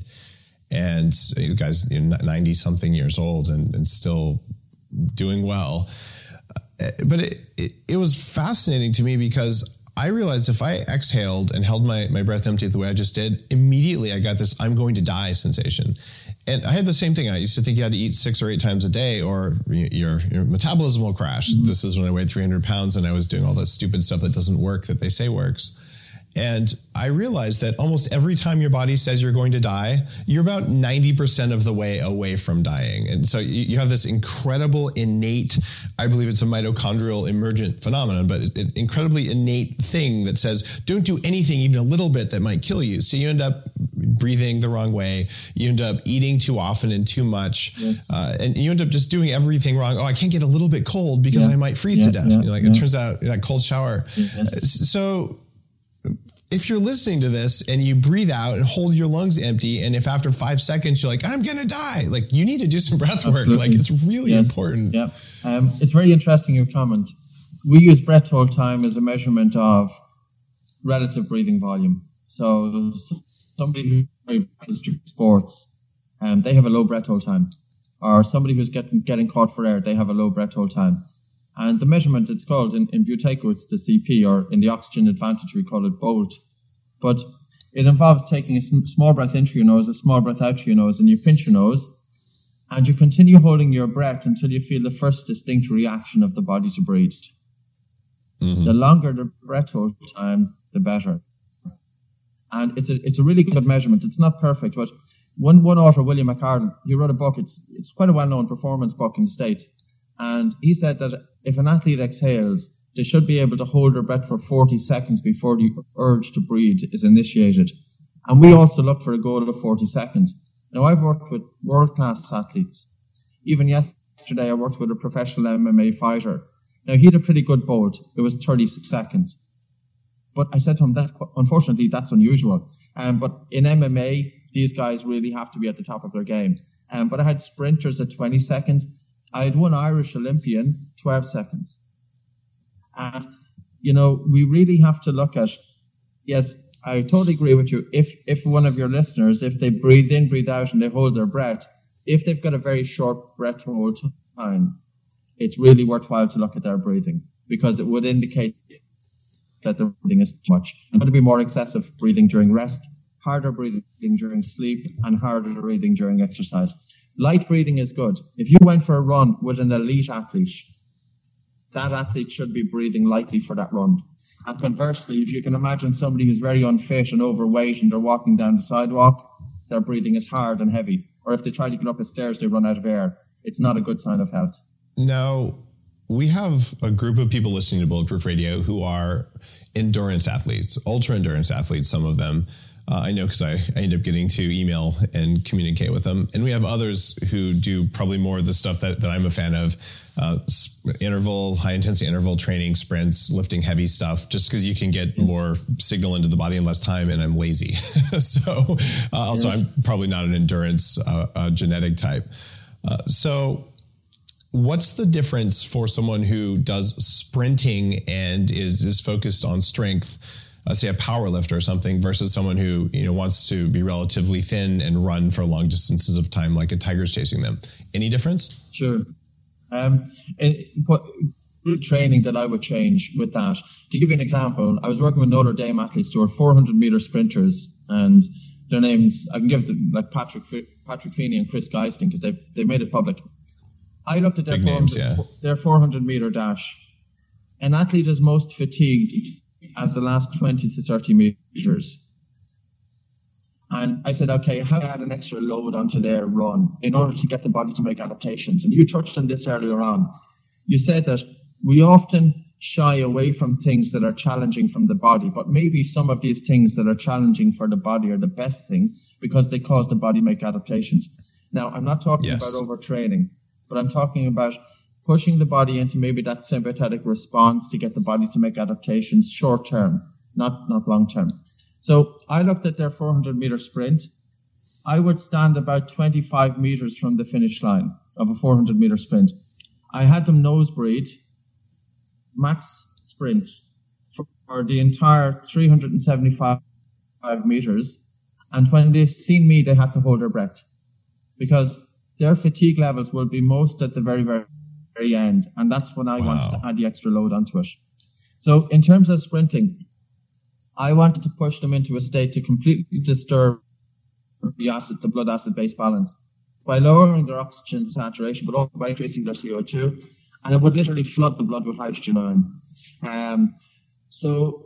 S2: And the guy's you know, ninety-something years old and, and still doing well. Uh, but it, it, it was fascinating to me because I realized if I exhaled and held my, my breath empty the way I just did, immediately I got this I'm going to die sensation. And I had the same thing. I used to think you had to eat six or eight times a day or your, your metabolism will crash. Mm-hmm. This is when I weighed three hundred pounds and I was doing all that stupid stuff that doesn't work that they say works. And I realized that almost every time your body says you're going to die, you're about ninety percent of the way away from dying. And so you, you have this incredible innate, I believe it's a mitochondrial emergent phenomenon, but it, it, incredibly innate thing that says, don't do anything even a little bit that might kill you. So you end up breathing the wrong way. You end up eating too often and too much.
S5: Yes.
S2: Uh, and you end up just doing everything wrong. Oh, I can't get a little bit cold because
S5: yeah.
S2: I might freeze
S5: yeah,
S2: to death.
S5: Yeah,
S2: you know, like
S5: yeah.
S2: it turns out that cold shower.
S5: Yes.
S2: So if you're listening to this and you breathe out and hold your lungs empty, and if after five seconds you're like, I'm going to die, like you need to do some breath work.
S5: Absolutely.
S2: Like it's really
S5: yes.
S2: important.
S5: Yeah. Um, it's very interesting your comment. We use breath hold time as a measurement of relative breathing volume. So somebody who plays sports, um, they have a low breath hold time. Or somebody who's getting getting caught for air, they have a low breath hold time. And the measurement, it's called, in, in Buteyko, it's the C P, or in the oxygen advantage, we call it BOLT. But it involves taking a small breath in through your nose, a small breath out through your nose, and you pinch your nose, and you continue holding your breath until you feel the first distinct reaction of the body to breathe. Mm-hmm. The longer the breath hold time, the better. And it's a it's a really good measurement. It's not perfect, but one one author, William McArdle, he wrote a book. It's it's quite a well-known performance book in the States. And he said that if an athlete exhales, they should be able to hold their breath for forty seconds before the urge to breathe is initiated. And we also look for a goal of forty seconds. Now, I've worked with world-class athletes. Even yesterday, I worked with a professional M M A fighter. Now, he had a pretty good bolt. It was thirty-six seconds. But I said to him, that's unfortunately, that's unusual. Um, but in M M A, these guys really have to be at the top of their game. Um, but I had sprinters at twenty seconds. I had one Irish Olympian, twelve seconds. And, you know, we really have to look at, yes, I totally agree with you. If if one of your listeners, if they breathe in, breathe out, and they hold their breath, if they've got a very short breath hold time, it's really worthwhile to look at their breathing, because it would indicate that the breathing is too much. And going to be more excessive breathing during rest, harder breathing during sleep, and harder breathing during exercise. Light breathing is good. If you went for a run with an elite athlete, that athlete should be breathing lightly for that run. And conversely, if you can imagine somebody who's very unfit and overweight and they're walking down the sidewalk, their breathing is hard and heavy. Or if they try to get up the stairs, they run out of air. It's not a good sign of health.
S2: Now, we have a group of people listening to Bulletproof Radio who are endurance athletes, ultra endurance athletes, some of them. Uh, I know because I, I end up getting to email and communicate with them. And we have others who do probably more of the stuff that, that I'm a fan of, uh, interval, high intensity interval training, sprints, lifting heavy stuff, just because you can get more signal into the body in less time, and I'm lazy. so uh, also, I'm probably not an endurance uh, uh, genetic type. Uh, so what's the difference for someone who does sprinting and is, is focused on strength, Uh, say a power lifter or something, versus someone who, you know, wants to be relatively thin and run for long distances of time, like a tiger's chasing them? Any difference?
S5: Sure. Um, it, what training that I would change with that? To give you an example, I was working with Notre Dame athletes who are four hundred meter sprinters, and their names, I can give them, like Patrick Patrick Feeney and Chris Geisting, because they've, they've made it public. I looked at their,
S2: Big names, yeah.
S5: their four hundred meter dash. An athlete is most fatigued at the last twenty to thirty meters. And I said, okay, how do I add an extra load onto their run in order to get the body to make adaptations? And you touched on this earlier on. You said that we often shy away from things that are challenging from the body, but maybe some of these things that are challenging for the body are the best thing because they cause the body to make adaptations. Now, I'm not talking
S2: yes.
S5: about overtraining, but I'm talking about pushing the body into maybe that sympathetic response to get the body to make adaptations short term, not, not long term. So I looked at their four hundred meter sprint. I would stand about twenty-five meters from the finish line of a four hundred meter sprint. I had them nose breathe, max sprint for the entire three hundred seventy-five meters. And when they seen me, they had to hold their breath because their fatigue levels will be most at the very, very very end, and that's when I wow. wanted to add the extra load onto it. So in terms of sprinting, I wanted to push them into a state to completely disturb the acid, the blood acid base balance by lowering their oxygen saturation, but also by increasing their C O two, and it would literally flood the blood with hydrogen ion. Um, so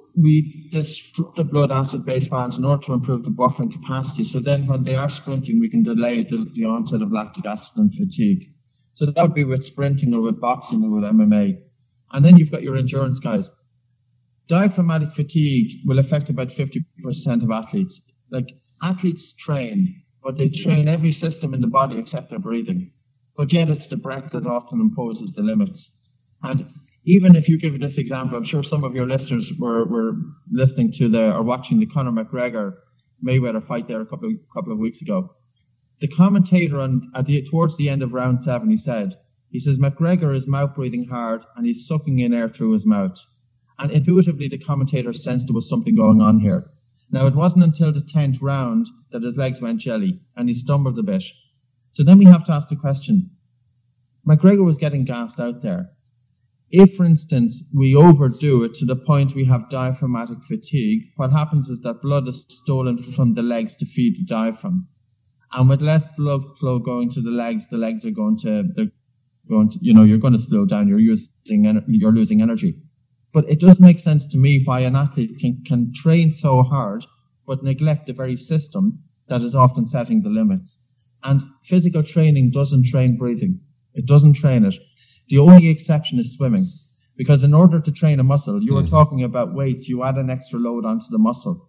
S5: we disrupt the blood acid-based bands in order to improve the buffering capacity. So then when they are sprinting, we can delay the, the onset of lactic acid and fatigue. So that would be with sprinting or with boxing or with M M A. And then you've got your endurance guys. Diaphragmatic fatigue will affect about fifty percent of athletes. Like, athletes train, but they train every system in the body except their breathing. But yet it's the breath that often imposes the limits. And even if you give this example, I'm sure some of your listeners were, were listening to the, or watching the Conor McGregor Mayweather fight there a couple of, couple of weeks ago. The commentator on, at the, towards the end of round seven, he said, he says, McGregor is mouth breathing hard and he's sucking in air through his mouth. And intuitively, the commentator sensed there was something going on here. Now, it wasn't until the tenth round that his legs went jelly and he stumbled a bit. So then we have to ask the question, McGregor was getting gassed out there. If, for instance, we overdo it to the point we have diaphragmatic fatigue, what happens is that blood is stolen from the legs to feed the diaphragm. And with less blood flow going to the legs, the legs are going to, they're going to, you know, you're going to slow down, you're using, you're losing energy. But it does make sense to me why an athlete can, can train so hard, but neglect the very system that is often setting the limits. And physical training doesn't train breathing. It doesn't train it. The only exception is swimming. Because in order to train a muscle, you were mm. talking about weights, you add an extra load onto the muscle.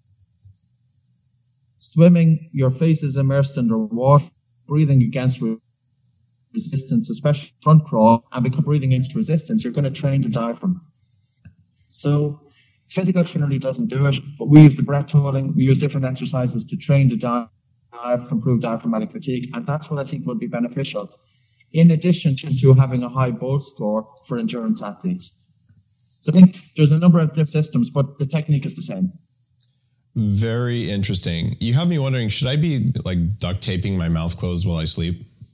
S5: Swimming, your face is immersed under water, breathing against resistance, especially front crawl, and because breathing against resistance, you're going to train the diaphragm. So physical training doesn't do it, but we use the breath holding, we use different exercises to train the diaphragm, improve diaphragmatic fatigue, and that's what I think would be beneficial, in addition to having a high Bolt score for endurance athletes. So I think there's a number of different systems, but the technique is the same.
S2: Very interesting. You have me wondering, should I be like duct taping my mouth closed while I sleep?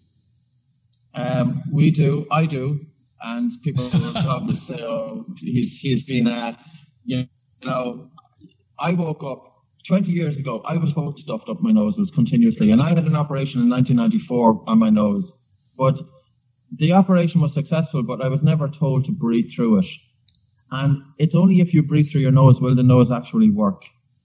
S5: Um, we do, I do. And people will say, oh, he's, he's been, uh, you know, I woke up twenty years ago, I was always stuffed up my noses continuously. And I had an operation in nineteen ninety-four on my nose. But the operation was successful, but I was never told to breathe through it. And it's only if you breathe through your nose will the nose actually work.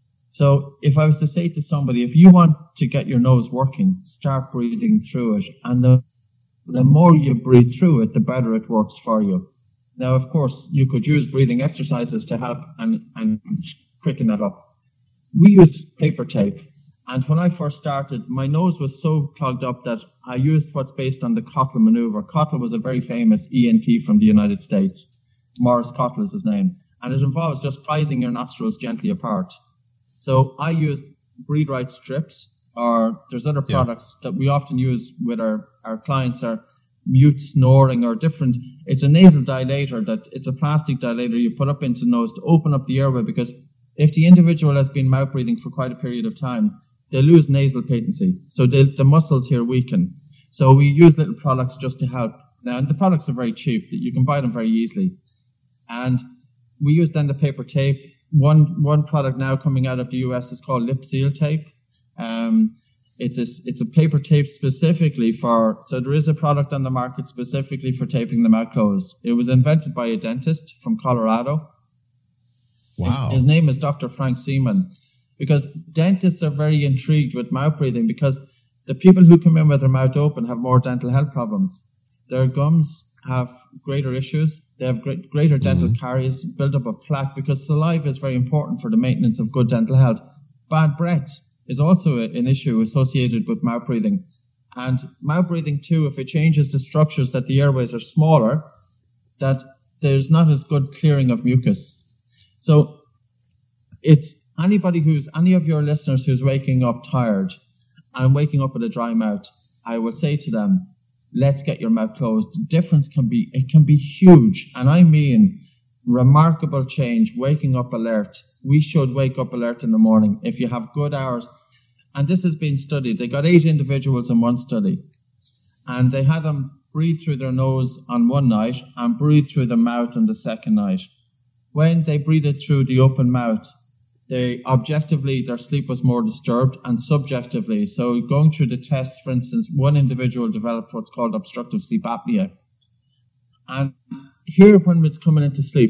S5: So if I was to say to somebody, if you want to get your nose working, start breathing through it. And the The more you breathe through it, the better it works for you. Now, of course, you could use breathing exercises to help and, and quicken that up. We use paper tape. And when I first started, my nose was so clogged up that I used what's based on the Cottle maneuver. Cottle was a very famous E N T from the United States. Morris Cottle is his name. And it involves just prizing your nostrils gently apart. So I used Breathe Right strips. Or there's other products yeah. that we often use with our, our clients are mute snoring or different. It's a nasal dilator that it's a plastic dilator you put up into the nose to open up the airway, because if the individual has been mouth breathing for quite a period of time, they lose nasal patency. So they, the muscles here weaken. So we use little products just to help. Now, and the products are very cheap. You can buy them very easily. And we use then the paper tape. One, one product now coming out of the U S is called Lip Seal tape. Um, it's a, it's a paper tape specifically for, so there is a product on the market specifically for taping the mouth closed. It was invented by a dentist from Colorado.
S2: Wow.
S5: His, his name is Doctor Frank Seaman, because dentists are very intrigued with mouth breathing because the people who come in with their mouth open have more dental health problems. Their gums have greater issues. They have great, greater dental mm-hmm. caries, build up of plaque, because saliva is very important for the maintenance of good dental health. Bad breath is also a, an issue associated with mouth breathing. And mouth breathing too, if it changes the structures that the airways are smaller, that there's not as good clearing of mucus. So it's anybody who's, any of your listeners who's waking up tired and waking up with a dry mouth, I would say to them, let's get your mouth closed. The difference can be, it can be huge. And I mean, remarkable change, waking up alert. We should wake up alert in the morning if you have good hours. And this has been studied. They got eight individuals in one study, and they had them breathe through their nose on one night and breathe through the mouth on the second night. When they breathed through the open mouth, they objectively, their sleep was more disturbed, and subjectively, so going through the tests, for instance, one individual developed what's called obstructive sleep apnea. And here, when it's coming into sleep,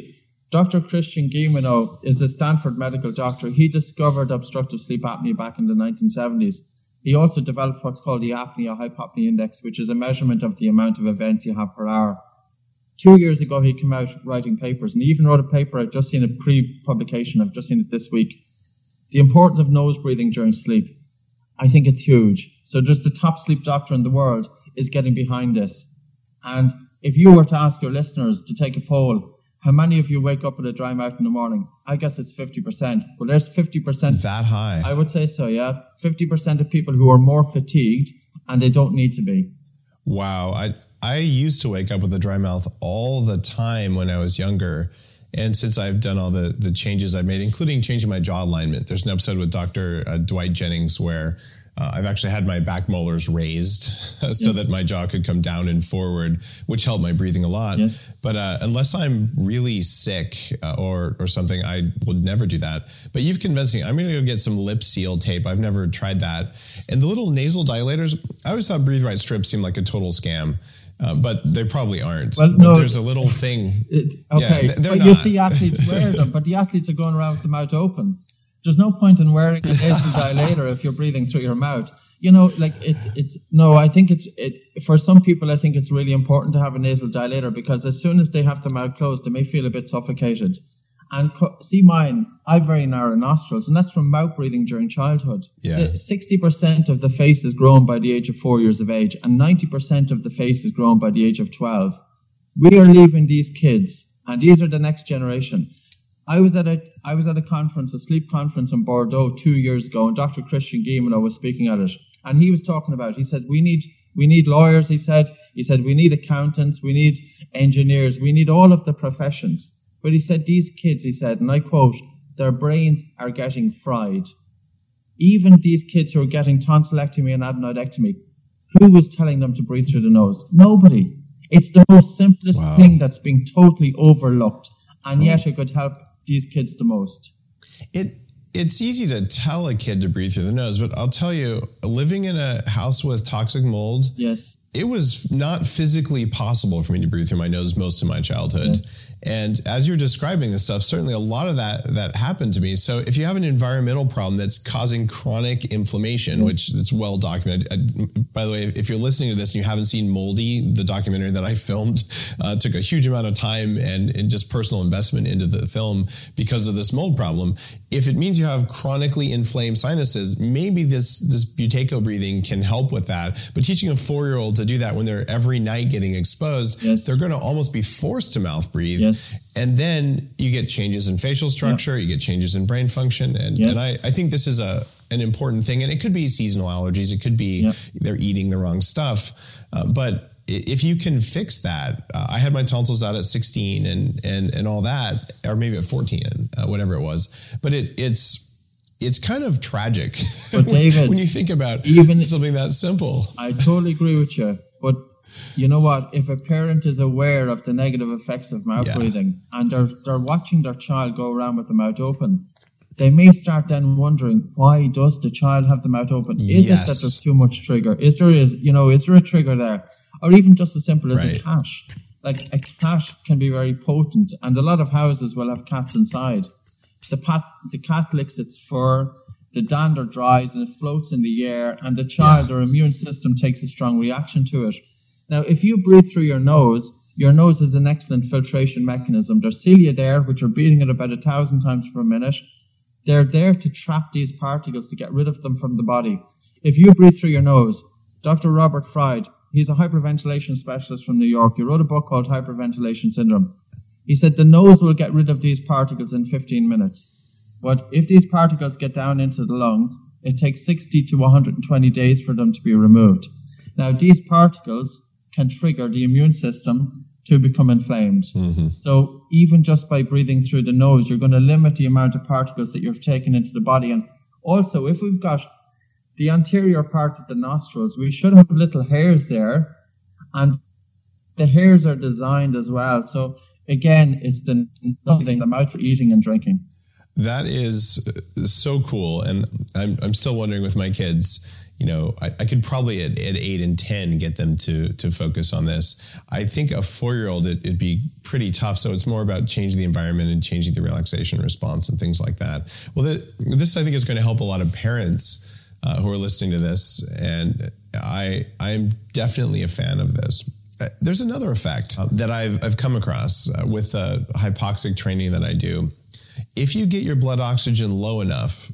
S5: Doctor Christian Guilleminault is a Stanford medical doctor. He discovered obstructive sleep apnea back in the nineteen seventies. He also developed what's called the apnea-hypopnea index, which is a measurement of the amount of events you have per hour. Two years ago, he came out writing papers, and he even wrote a paper. I've just seen a pre-publication. I've just seen it this week. The importance of nose breathing during sleep. I think it's huge. So just the top sleep doctor in the world is getting behind this. And if you were to ask your listeners to take a poll, how many of you wake up with a dry mouth in the morning? I guess it's fifty percent. Well, there's fifty percent.
S2: That high?
S5: I would say so, yeah. fifty percent of people who are more fatigued, and they don't need to be.
S2: Wow. I I used to wake up with a dry mouth all the time when I was younger. And since I've done all the, the changes I've made, including changing my jaw alignment, there's an episode with Doctor Uh, Dwight Jennings where uh, I've actually had my back molars raised so yes. that my jaw could come down and forward, which helped my breathing a lot.
S5: Yes.
S2: But uh, unless I'm really sick uh, or or something, I would never do that. But you've convinced me. I'm going to go get some lip seal tape. I've never tried that. And the little nasal dilators, I always thought Breathe Right strips seemed like a total scam. Uh, but they probably aren't.
S5: Well,
S2: but
S5: no,
S2: there's a little thing.
S5: It, okay,
S2: yeah, but
S5: not. You see athletes wear them, but the athletes are going around with the mouth open. There's no point in wearing a nasal dilator if you're breathing through your mouth. You know, like it's, it's, no, I think it's, it, for some people, I think it's really important to have a nasal dilator because as soon as they have the mouth closed, they may feel a bit suffocated. And co- see mine, I have very narrow nostrils, and that's from mouth breathing during childhood.
S2: Yeah.
S5: sixty percent of the face is grown by the age of four years of age, and ninety percent of the face is grown by the age of twelve. We are leaving these kids, and these are the next generation. I was at a I was at a conference, a sleep conference in Bordeaux two years ago, and Doctor Christian Guilleminault was speaking at it, and he was talking about. He said we need we need lawyers. He said he said we need accountants, we need engineers, we need all of the professions. But he said these kids, he said, and I quote, their brains are getting fried. Even these kids who are getting tonsillectomy and adenoidectomy, who was telling them to breathe through the nose? Nobody. It's the most simplest wow. thing that's being totally overlooked, and yet it could help these kids the most.
S2: It It's easy to tell a kid to breathe through the nose, but I'll tell you, living in a house with toxic mold,
S5: yes,
S2: it was not physically possible for me to breathe through my nose most of my childhood.
S5: Yes.
S2: And as you're describing this stuff, certainly a lot of that that happened to me. So if you have an environmental problem that's causing chronic inflammation, yes. which is well documented. I, by the way, if you're listening to this and you haven't seen Moldy, the documentary that I filmed, uh, took a huge amount of time and, and just personal investment into the film because of this mold problem. If it means you have chronically inflamed sinuses, maybe this, this Buteyko breathing can help with that. But teaching a four-year-old to do that when they're every night getting exposed,
S5: yes.
S2: they're going to almost be forced to mouth breathe.
S5: Yes.
S2: And then you get changes in facial structure, yep. you get changes in brain function. And,
S5: yes.
S2: and I, I think this is a an important thing. And it could be seasonal allergies. It could be yep. they're eating the wrong stuff. Uh, but if you can fix that, uh, I had my tonsils out at sixteen and, and, and all that, or maybe at fourteen, uh, whatever it was. But it, it's it's kind of tragic
S5: but David,
S2: when you think about
S5: even
S2: something that simple.
S5: I totally agree with you. But you know what? If a parent is aware of the negative effects of mouth yeah. breathing and they're, they're watching their child go around with the mouth open, they may start then wondering, why does the child have the mouth open? Is yes. it that there's too much trigger? Is there is you know is there a trigger there? Or even just as simple as right. a cat. Like a cat can be very potent, and a lot of houses will have cats inside. The, pat, the cat licks its fur, the dander dries and it floats in the air, and the child, yeah. their immune system takes a strong reaction to it. Now, if you breathe through your nose, your nose is an excellent filtration mechanism. There's cilia there, which are beating at about a thousand times per minute. They're there to trap these particles, to get rid of them from the body. If you breathe through your nose, Doctor Robert Fried, he's a hyperventilation specialist from New York. He wrote a book called Hyperventilation Syndrome. He said the nose will get rid of these particles in fifteen minutes. But if these particles get down into the lungs, it takes sixty to one hundred twenty days for them to be removed. Now, these particles can trigger the immune system to become inflamed.
S2: Mm-hmm.
S5: So even just by breathing through the nose, you're going to limit the amount of particles that you're taking into the body. And also, if we've got the anterior part of the nostrils, we should have little hairs there, and the hairs are designed as well. So again, it's the nothing, the mouth for eating and drinking.
S2: That is so cool. And I'm I'm still wondering with my kids, you know, I, I could probably at, at eight and ten get them to to focus on this. I think a four-year-old, it, it'd be pretty tough. So it's more about changing the environment and changing the relaxation response and things like that. Well, the, this I think is going to help a lot of parents uh, who are listening to this. And I I'm definitely a fan of this. There's another effect uh, that I've I've come across uh, with uh, hypoxic training that I do. If you get your blood oxygen low enough,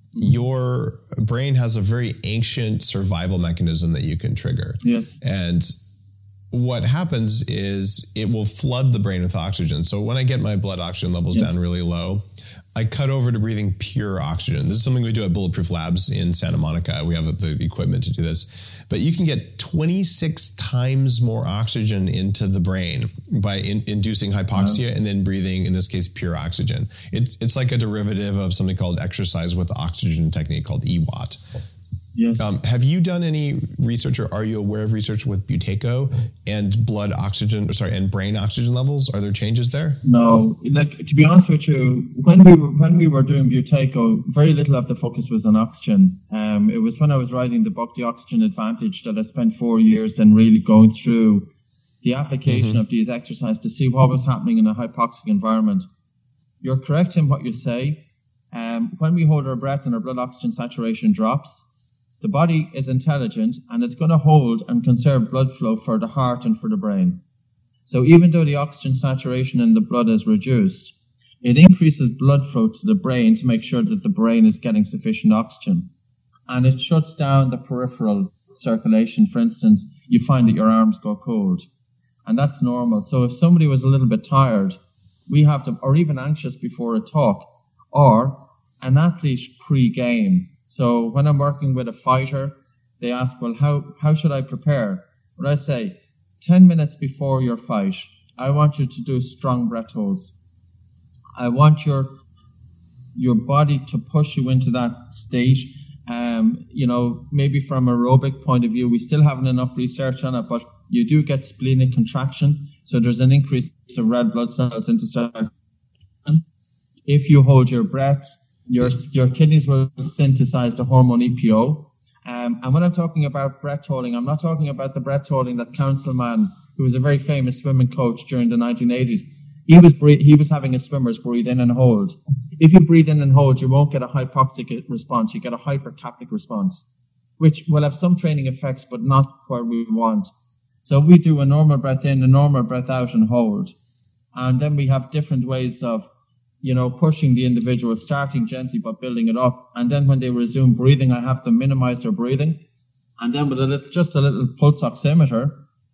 S2: your brain has a very ancient survival mechanism that you can trigger.
S5: Yes.
S2: And what happens is it will flood the brain with oxygen. So when I get my blood oxygen levels yes. down really low, I cut over to breathing pure oxygen. This is something we do at Bulletproof Labs in Santa Monica. We have the equipment to do this. But you can get twenty-six times more oxygen into the brain by in, inducing hypoxia wow. and then breathing, in this case, pure oxygen. It's it's like a derivative of something called exercise with oxygen technique called E W A T.
S5: Yeah.
S2: Um, have you done any research, or are you aware of research with Buteyko and blood oxygen, or sorry, and brain oxygen levels? Are there changes there?
S5: No, like to be honest with you, when we were when we were doing Buteyko, very little of the focus was on oxygen. Um, it was when I was writing the book, The Oxygen Advantage, that I spent four years then really going through the application mm-hmm. of these exercises to see what was happening in a hypoxic environment. You're correct in what you say. Um, when we hold our breath and our blood oxygen saturation drops, the body is intelligent and it's going to hold and conserve blood flow for the heart and for the brain. So even though the oxygen saturation in the blood is reduced, it increases blood flow to the brain to make sure that the brain is getting sufficient oxygen. And it shuts down the peripheral circulation. For instance, you find that your arms go cold. And that's normal. So if somebody was a little bit tired, we have them, or even anxious before a talk, or an athlete pre-game. So when I'm working with a fighter, they ask, well, how, how should I prepare? Well, I say, ten minutes before your fight, I want you to do strong breath holds. I want your your body to push you into that state. Um, you know, maybe from aerobic point of view, we still haven't enough research on it, but you do get splenic contraction. So there's an increase of red blood cells into circulation. If you hold your breath, Your your kidneys will synthesize the hormone E P O. Um, and when I'm talking about breath holding, I'm not talking about the breath holding that Councilman, who was a very famous swimming coach during the nineteen eighties, he was bre- he was having his swimmers breathe in and hold. If you breathe in and hold, you won't get a hypoxic response. You get a hypercapnic response, which will have some training effects, but not where we want. So we do a normal breath in, a normal breath out, and hold. And then we have different ways of, you know, pushing the individual, starting gently but building it up. And then when they resume breathing, I have to minimize their breathing. And then with a little, just a little pulse oximeter,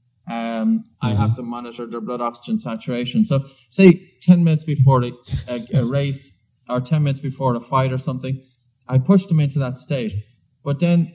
S5: um, mm-hmm. I have to monitor their blood oxygen saturation. So say ten minutes before the, a, a race or ten minutes before a fight or something, I push them into that state. But then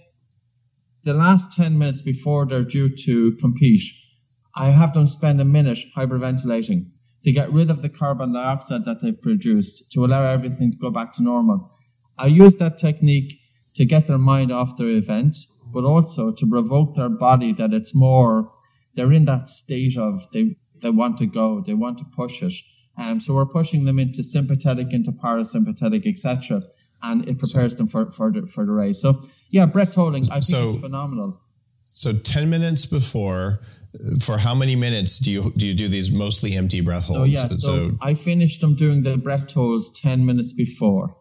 S5: the last ten minutes before they're due to compete, I have them spend a minute hyperventilating to get rid of the carbon dioxide that they've produced, to allow everything to go back to normal. I use that technique to get their mind off their event, but also to provoke their body that it's more, they're in that state of, they, they want to go, they want to push it. Um, so we're pushing them into sympathetic, into parasympathetic, et cetera. And it prepares so, them for, for, the, for the race. So yeah, breath holding, I think so, it's phenomenal.
S2: So ten minutes before, for how many minutes do you do you do these mostly empty breath holds?
S5: So, yeah, so, so I finished them doing the breath holds ten minutes before.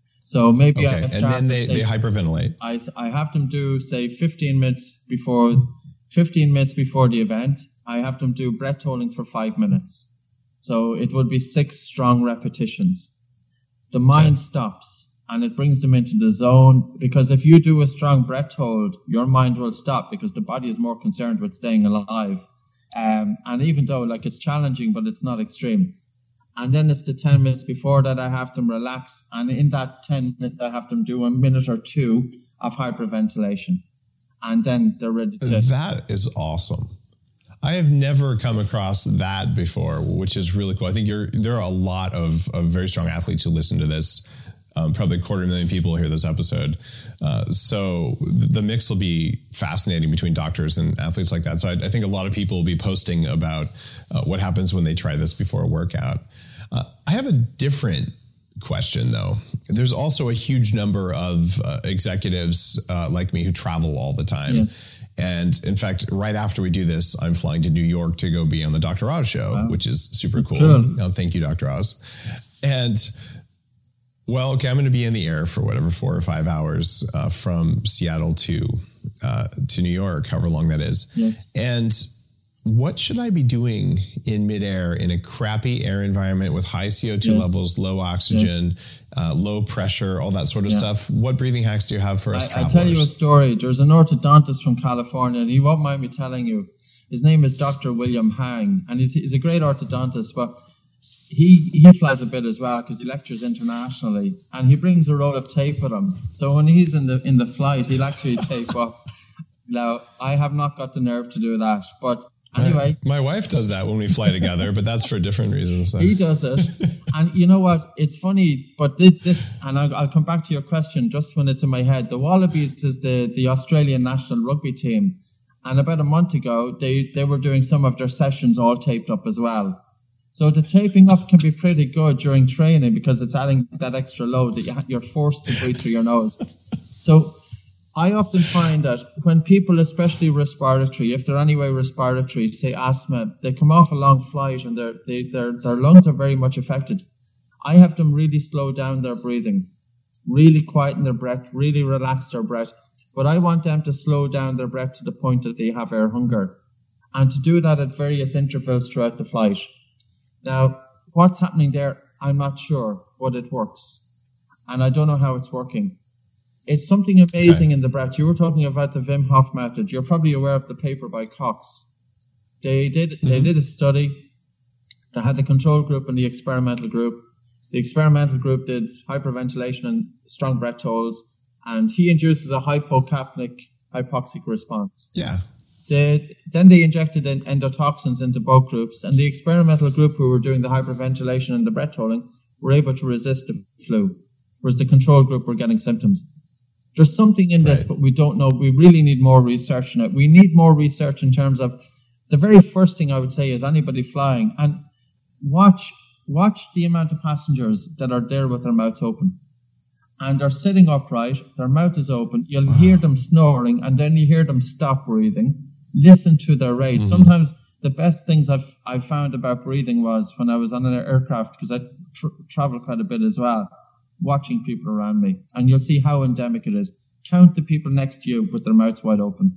S5: So maybe okay. I start
S2: and then they,
S5: say,
S2: they hyperventilate.
S5: I, I have them do, say, fifteen minutes before fifteen minutes before the event. I have them do breath holding for five minutes. So it would be six strong repetitions. The mind okay. stops. And it brings them into the zone, because if you do a strong breath hold, your mind will stop because the body is more concerned with staying alive. Um, and even though like it's challenging, but it's not extreme. And then it's the ten minutes before that I have them relax. And in that ten minutes, I have them do a minute or two of hyperventilation. And then they're ready to...
S2: That is awesome. I have never come across that before, which is really cool. I think you're, there are a lot of, of very strong athletes who listen to this. Um, probably a quarter million people hear this episode. Uh, so the mix will be fascinating between doctors and athletes like that. So I, I think a lot of people will be posting about uh, what happens when they try this before a workout. Uh, I have a different question, though. There's also a huge number of uh, executives uh, like me who travel all the time.
S5: Yes.
S2: And in fact, right after we do this, I'm flying to New York to go be on the Doctor Oz show, wow. which is super That's cool. cool. Oh, thank you, Doctor Oz. And well, okay, I'm going to be in the air for whatever, four or five hours uh, from Seattle to uh, to New York, however long that is.
S5: Yes.
S2: And what should I be doing in midair in a crappy air environment with high C O two yes. levels, low oxygen, yes. uh, low pressure, all that sort of yeah. stuff? What breathing hacks do you have for us I, travelers?
S5: I'll tell you a story. There's an orthodontist from California, and he won't mind me telling you. His name is Doctor William Hang, and he's, he's a great orthodontist, but he he flies a bit as well because he lectures internationally, and he brings a roll of tape with him. So when he's in the in the flight, he'll actually tape up. Now, I have not got the nerve to do that, but anyway.
S2: My, my wife does that when we fly together, but that's for different reasons. So.
S5: He does it. And you know what? It's funny, but this, and I'll, I'll come back to your question just when it's in my head. The Wallabies is the, the Australian national rugby team. And about a month ago, they, they were doing some of their sessions all taped up as well. So the taping up can be pretty good during training because it's adding that extra load that you're forced to breathe through your nose. So I often find that when people, especially respiratory, if they're anyway respiratory, say asthma, they come off a long flight and their they, their their lungs are very much affected. I have them really slow down their breathing, really quieten their breath, really relax their breath. But I want them to slow down their breath to the point that they have air hunger, and to do that at various intervals throughout the flight. Now, what's happening there, I'm not sure, but it works, and I don't know how it's working. It's something amazing okay. in the breath. You were talking about the Wim Hof method. You're probably aware of the paper by Cox. They did mm-hmm. they did a study. They had the control group and the experimental group. The experimental group did hyperventilation and strong breath holds, and he induces a hypocapnic hypoxic response.
S2: Yeah.
S5: They, then they injected in endotoxins into both groups, and the experimental group who were doing the hyperventilation and the breath holding were able to resist the flu, whereas the control group were getting symptoms. There's something in this, right. but we don't know. We really need more research in it. We need more research in terms of the very first thing I would say is anybody flying, and watch watch the amount of passengers that are there with their mouths open. And they're sitting upright, their mouth is open, you'll wow. hear them snoring, and then you hear them stop breathing. Listen to their rate. Mm-hmm. Sometimes the best things I've I've found about breathing was when I was on an aircraft, because I tr- travel quite a bit as well, watching people around me, and you'll see how endemic it is. Count the people next to you with their mouths wide open.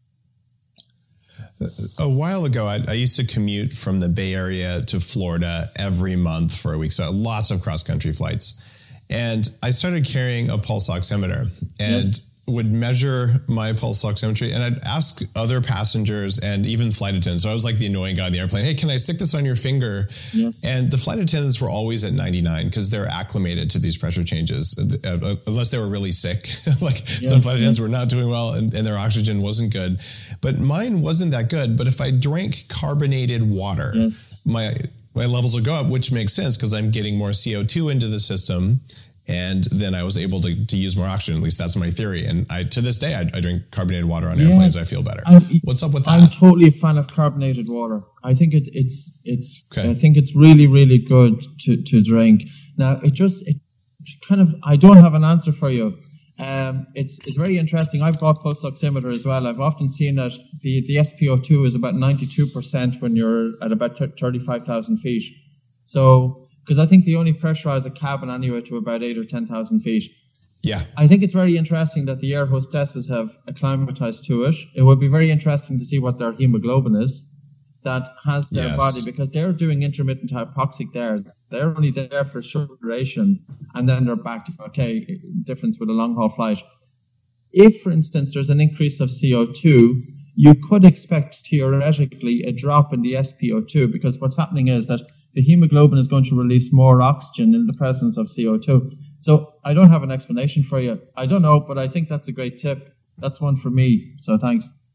S2: A while ago, I, I used to commute from the Bay Area to Florida every month for a week, so lots of cross-country flights. And I started carrying a pulse oximeter and yes. would measure my pulse oximetry, and I'd ask other passengers and even flight attendants. So I was like the annoying guy in the airplane. Hey, can I stick this on your finger?
S5: Yes.
S2: And the flight attendants were always at ninety-nine because they're acclimated to these pressure changes, uh, unless they were really sick. like yes, some flight attendants yes. were not doing well and, and their oxygen wasn't good. But mine wasn't that good. But if I drank carbonated water,
S5: yes.
S2: my my levels would go up, which makes sense because I'm getting more C O two into the system. And then I was able to, to use more oxygen. At least that's my theory. And I, to this day, I, I drink carbonated water on yeah. airplanes. I feel better. I'm, What's up with that?
S5: I'm totally a fan of carbonated water. I think it, it's it's. Okay. I think it's really really good to, to drink. Now it just it kind of. I don't have an answer for you. Um, it's it's very interesting. I've bought pulse oximeter as well. I've often seen that the the S P O two is about ninety-two percent when you're at about thirty-five thousand feet. So. Because I think they only pressurize a cabin anyway to about eight or ten thousand feet.
S2: Yeah.
S5: I think it's very interesting that the air hostesses have acclimatized to it. It would be very interesting to see what their hemoglobin is that has their yes. body, because they're doing intermittent hypoxic there. They're only there for a short duration, and then they're back to, okay, difference with a long haul flight. If, for instance, there's an increase of C O two, you could expect theoretically a drop in the S P O two, because what's happening is that the hemoglobin is going to release more oxygen in the presence of C O two. So I don't have an explanation for you. I don't know, but I think that's a great tip. That's one for me. So thanks.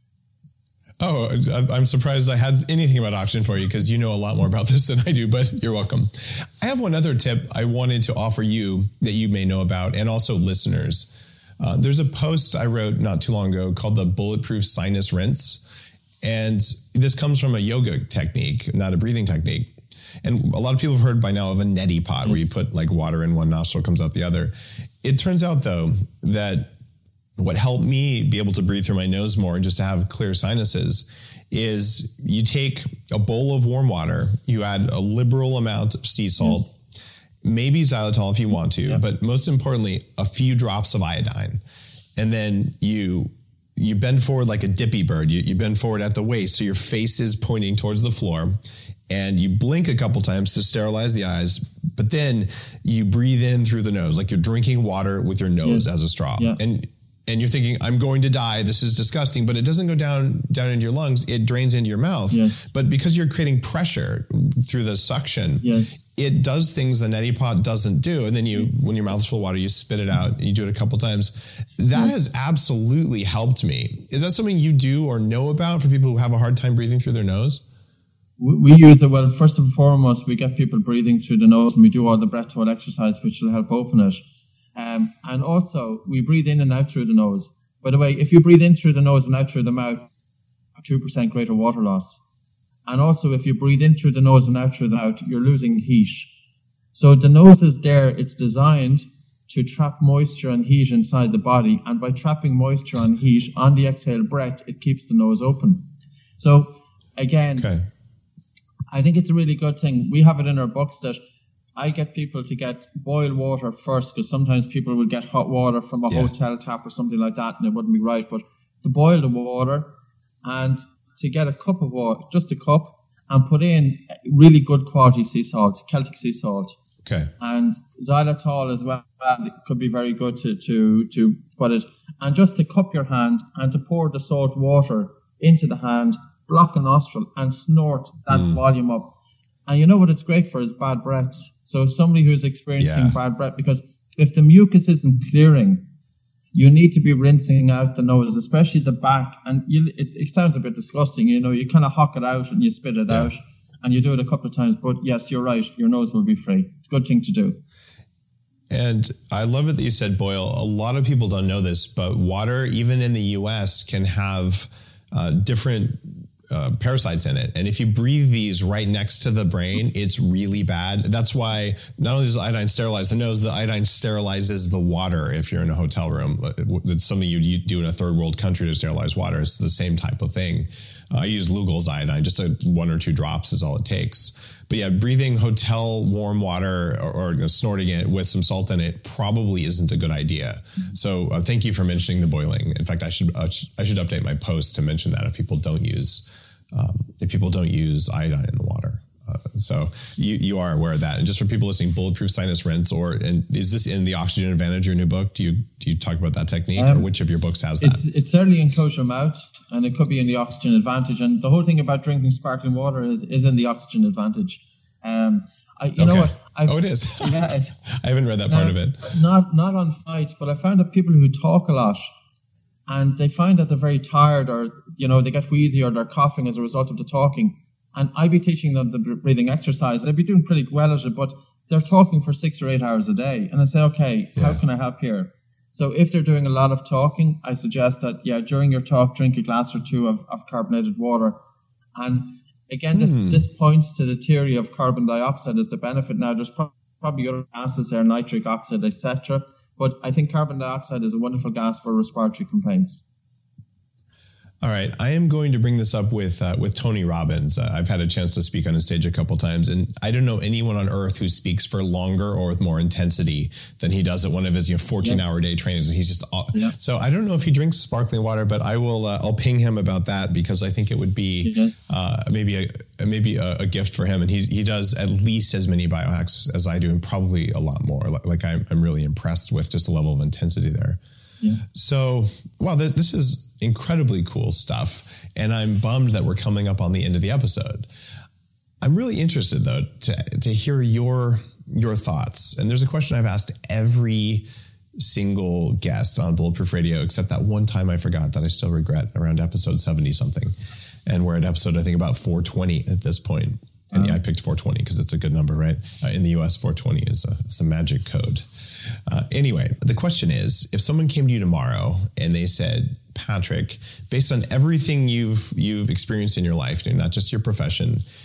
S2: Oh, I'm surprised I had anything about oxygen for you because you know a lot more about this than I do, but you're welcome. I have one other tip I wanted to offer you that you may know about, and also listeners. Uh, there's a post I wrote not too long ago called the Bulletproof Sinus Rinse. And this comes from a yoga technique, not a breathing technique. And a lot of people have heard by now of a neti pot, yes, where you put like water in one nostril, comes out the other. It turns out though that what helped me be able to breathe through my nose more and just to have clear sinuses is you take a bowl of warm water, you add a liberal amount of sea salt, yes, maybe xylitol if you want to, yeah, but most importantly, a few drops of iodine. And then you you bend forward like a dippy bird. You, you bend forward at the waist so your face is pointing towards the floor, and you blink a couple times to sterilize the eyes, but then you breathe in through the nose like you're drinking water with your nose, yes, as a straw. Yeah. And and you're thinking, I'm going to die, this is disgusting, but it doesn't go down down into your lungs, it drains into your mouth.
S5: Yes.
S2: But because you're creating pressure through the suction,
S5: yes,
S2: it does things the neti pot doesn't do. And then you, when your mouth's full of water, you spit it out, and you do it a couple times. That yes, has absolutely helped me. Is that something you do or know about for people who have a hard time breathing through their nose?
S5: We, we use it, well, first and foremost, we get people breathing through the nose, and we do all the breath hold exercise, which will help open it. Um, and also, we breathe in and out through the nose. By the way, if you breathe in through the nose and out through the mouth, two percent greater water loss. And also, if you breathe in through the nose and out through the mouth, you're losing heat. So the nose is there. It's designed to trap moisture and heat inside the body. And by trapping moisture and heat on the exhale breath, it keeps the nose open. So, again, okay, I think it's a really good thing. We have it in our books that I get people to get boiled water first, because sometimes people will get hot water from a yeah. hotel tap or something like that, and it wouldn't be right. But to boil the water and to get a cup of water, just a cup, and put in really good quality sea salt, Celtic sea salt.
S2: Okay.
S5: And xylitol as well. It could be very good to, to, to put it. And just to cup your hand and to pour the salt water into the hand, block a nostril and snort that mm. volume up. And you know what it's great for is bad breath. So somebody who's experiencing yeah. bad breath, because if the mucus isn't clearing, you need to be rinsing out the nose, especially the back. And you, it, it sounds a bit disgusting, you know, you kind of hock it out and you spit it yeah. out, and you do it a couple of times. But yes, you're right, your nose will be free. It's a good thing to do.
S2: And I love it that you said boil. A lot of people don't know this, but water, even in the U S, can have uh, different Uh, parasites in it. And if you breathe these right next to the brain, it's really bad. That's why not only does iodine sterilize the nose, the iodine sterilizes the water if you're in a hotel room. It's something you do in a third world country to sterilize water. It's the same type of thing. Uh, I use Lugol's iodine, just a one or two drops is all it takes. But yeah, breathing hotel warm water or, or you know, snorting it with some salt in it probably isn't a good idea. So uh, thank you for mentioning the boiling. In fact, I should uh, I should update my post to mention that if people don't use um, if people don't use iodine in the water. Uh, so you you are aware of that. And just for people listening, bulletproof sinus rinse, or and is this in the Oxygen Advantage, your new book? Do you do you talk about that technique, um, or which of your books has that?
S5: It's it's certainly in Close Your Mouth, and it could be in the Oxygen Advantage. And the whole thing about drinking sparkling water is, is in the Oxygen Advantage. Um, I, you okay. know what? I've,
S2: oh, it is.
S5: Yeah, it,
S2: I haven't read that part
S5: now,
S2: of it.
S5: Not not on flights, but I found that people who talk a lot, and they find that they're very tired, or you know they get wheezy, or they're coughing as a result of the talking. And I'd be teaching them the breathing exercise. They'd be doing pretty well at it, but they're talking for six or eight hours a day. And I say, okay, yeah. how can I help here? So if they're doing a lot of talking, I suggest that, yeah, during your talk, drink a glass or two of, of carbonated water. And again, this, hmm. this points to the theory of carbon dioxide as the benefit. Now, there's pro- probably other gases there, nitric oxide, et cetera. But I think carbon dioxide is a wonderful gas for respiratory complaints.
S2: All right, I am going to bring this up with uh, with Tony Robbins. Uh, I've had a chance to speak on his stage a couple times, and I don't know anyone on earth who speaks for longer or with more intensity than he does at one of his you know fourteen-hour yes. day trainings. He's just yeah. so I don't know if he drinks sparkling water, but I will uh, I'll ping him about that, because I think it would be
S5: yes.
S2: uh, maybe a maybe a, a gift for him. And he he does at least as many biohacks as I do, and probably a lot more. Like, like I'm I'm really impressed with just the level of intensity there.
S5: Yeah.
S2: So, wow, th- this is incredibly cool stuff. And I'm bummed that we're coming up on the end of the episode. I'm really interested, though, to, to hear your your thoughts. And there's a question I've asked every single guest on Bulletproof Radio, except that one time I forgot that I still regret, around episode seventy-something. And we're at episode, I think, about four twenty at this point. And um, yeah, I picked four twenty because it's a good number, right? Uh, in the U S, four twenty is a, it's a magic code. Uh, anyway, the question is, if someone came to you tomorrow and they said, Patrick, based on everything you've you've experienced in your life, not just your profession, uh,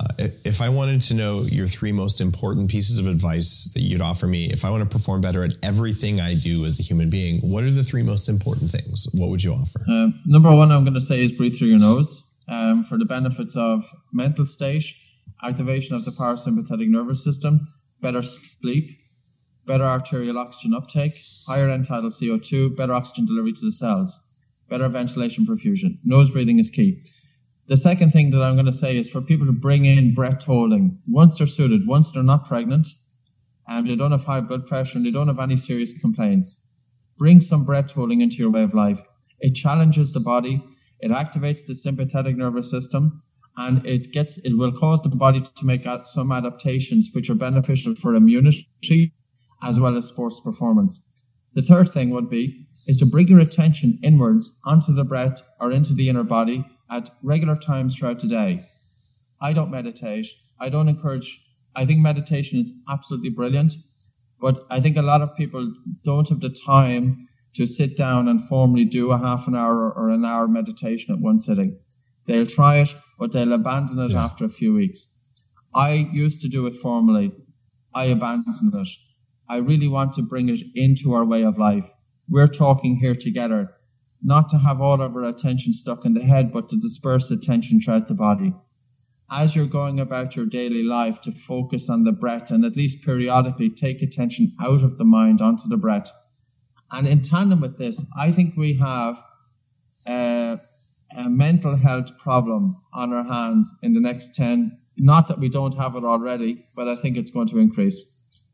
S2: if I wanted to know your three most important pieces of advice that you'd offer me, if I want to perform better at everything I do as a human being, what are the three most important things? What would you offer?
S5: Uh, number one, I'm going to say is breathe through your nose um, for the benefits of mental state, activation of the parasympathetic nervous system, better sleep, better arterial oxygen uptake, higher end-tidal C O two, better oxygen delivery to the cells, better ventilation perfusion. Nose breathing is key. The second thing that I'm going to say is for people to bring in breath holding. Once they're suited, once they're not pregnant, and they don't have high blood pressure and they don't have any serious complaints, bring some breath holding into your way of life. It challenges the body, it activates the sympathetic nervous system, and it gets it will cause the body to make some adaptations which are beneficial for immunity as well as sports performance. The third thing would be is to bring your attention inwards onto the breath or into the inner body at regular times throughout the day. I don't meditate. I don't encourage, I think meditation is absolutely brilliant, but I think a lot of people don't have the time to sit down and formally do a half an hour or an hour meditation at one sitting. They'll try it, but they'll abandon it yeah. after a few weeks. I used to do it formally. I abandoned it. I really want to bring it into our way of life. We're talking here together, not to have all of our attention stuck in the head, but to disperse attention throughout the body. As you're going about your daily life, to focus on the breath and at least periodically take attention out of the mind onto the breath. And in tandem with this, I think we have a, a mental health problem on our hands in the next ten. Not that we don't have it already, but I think it's going to increase.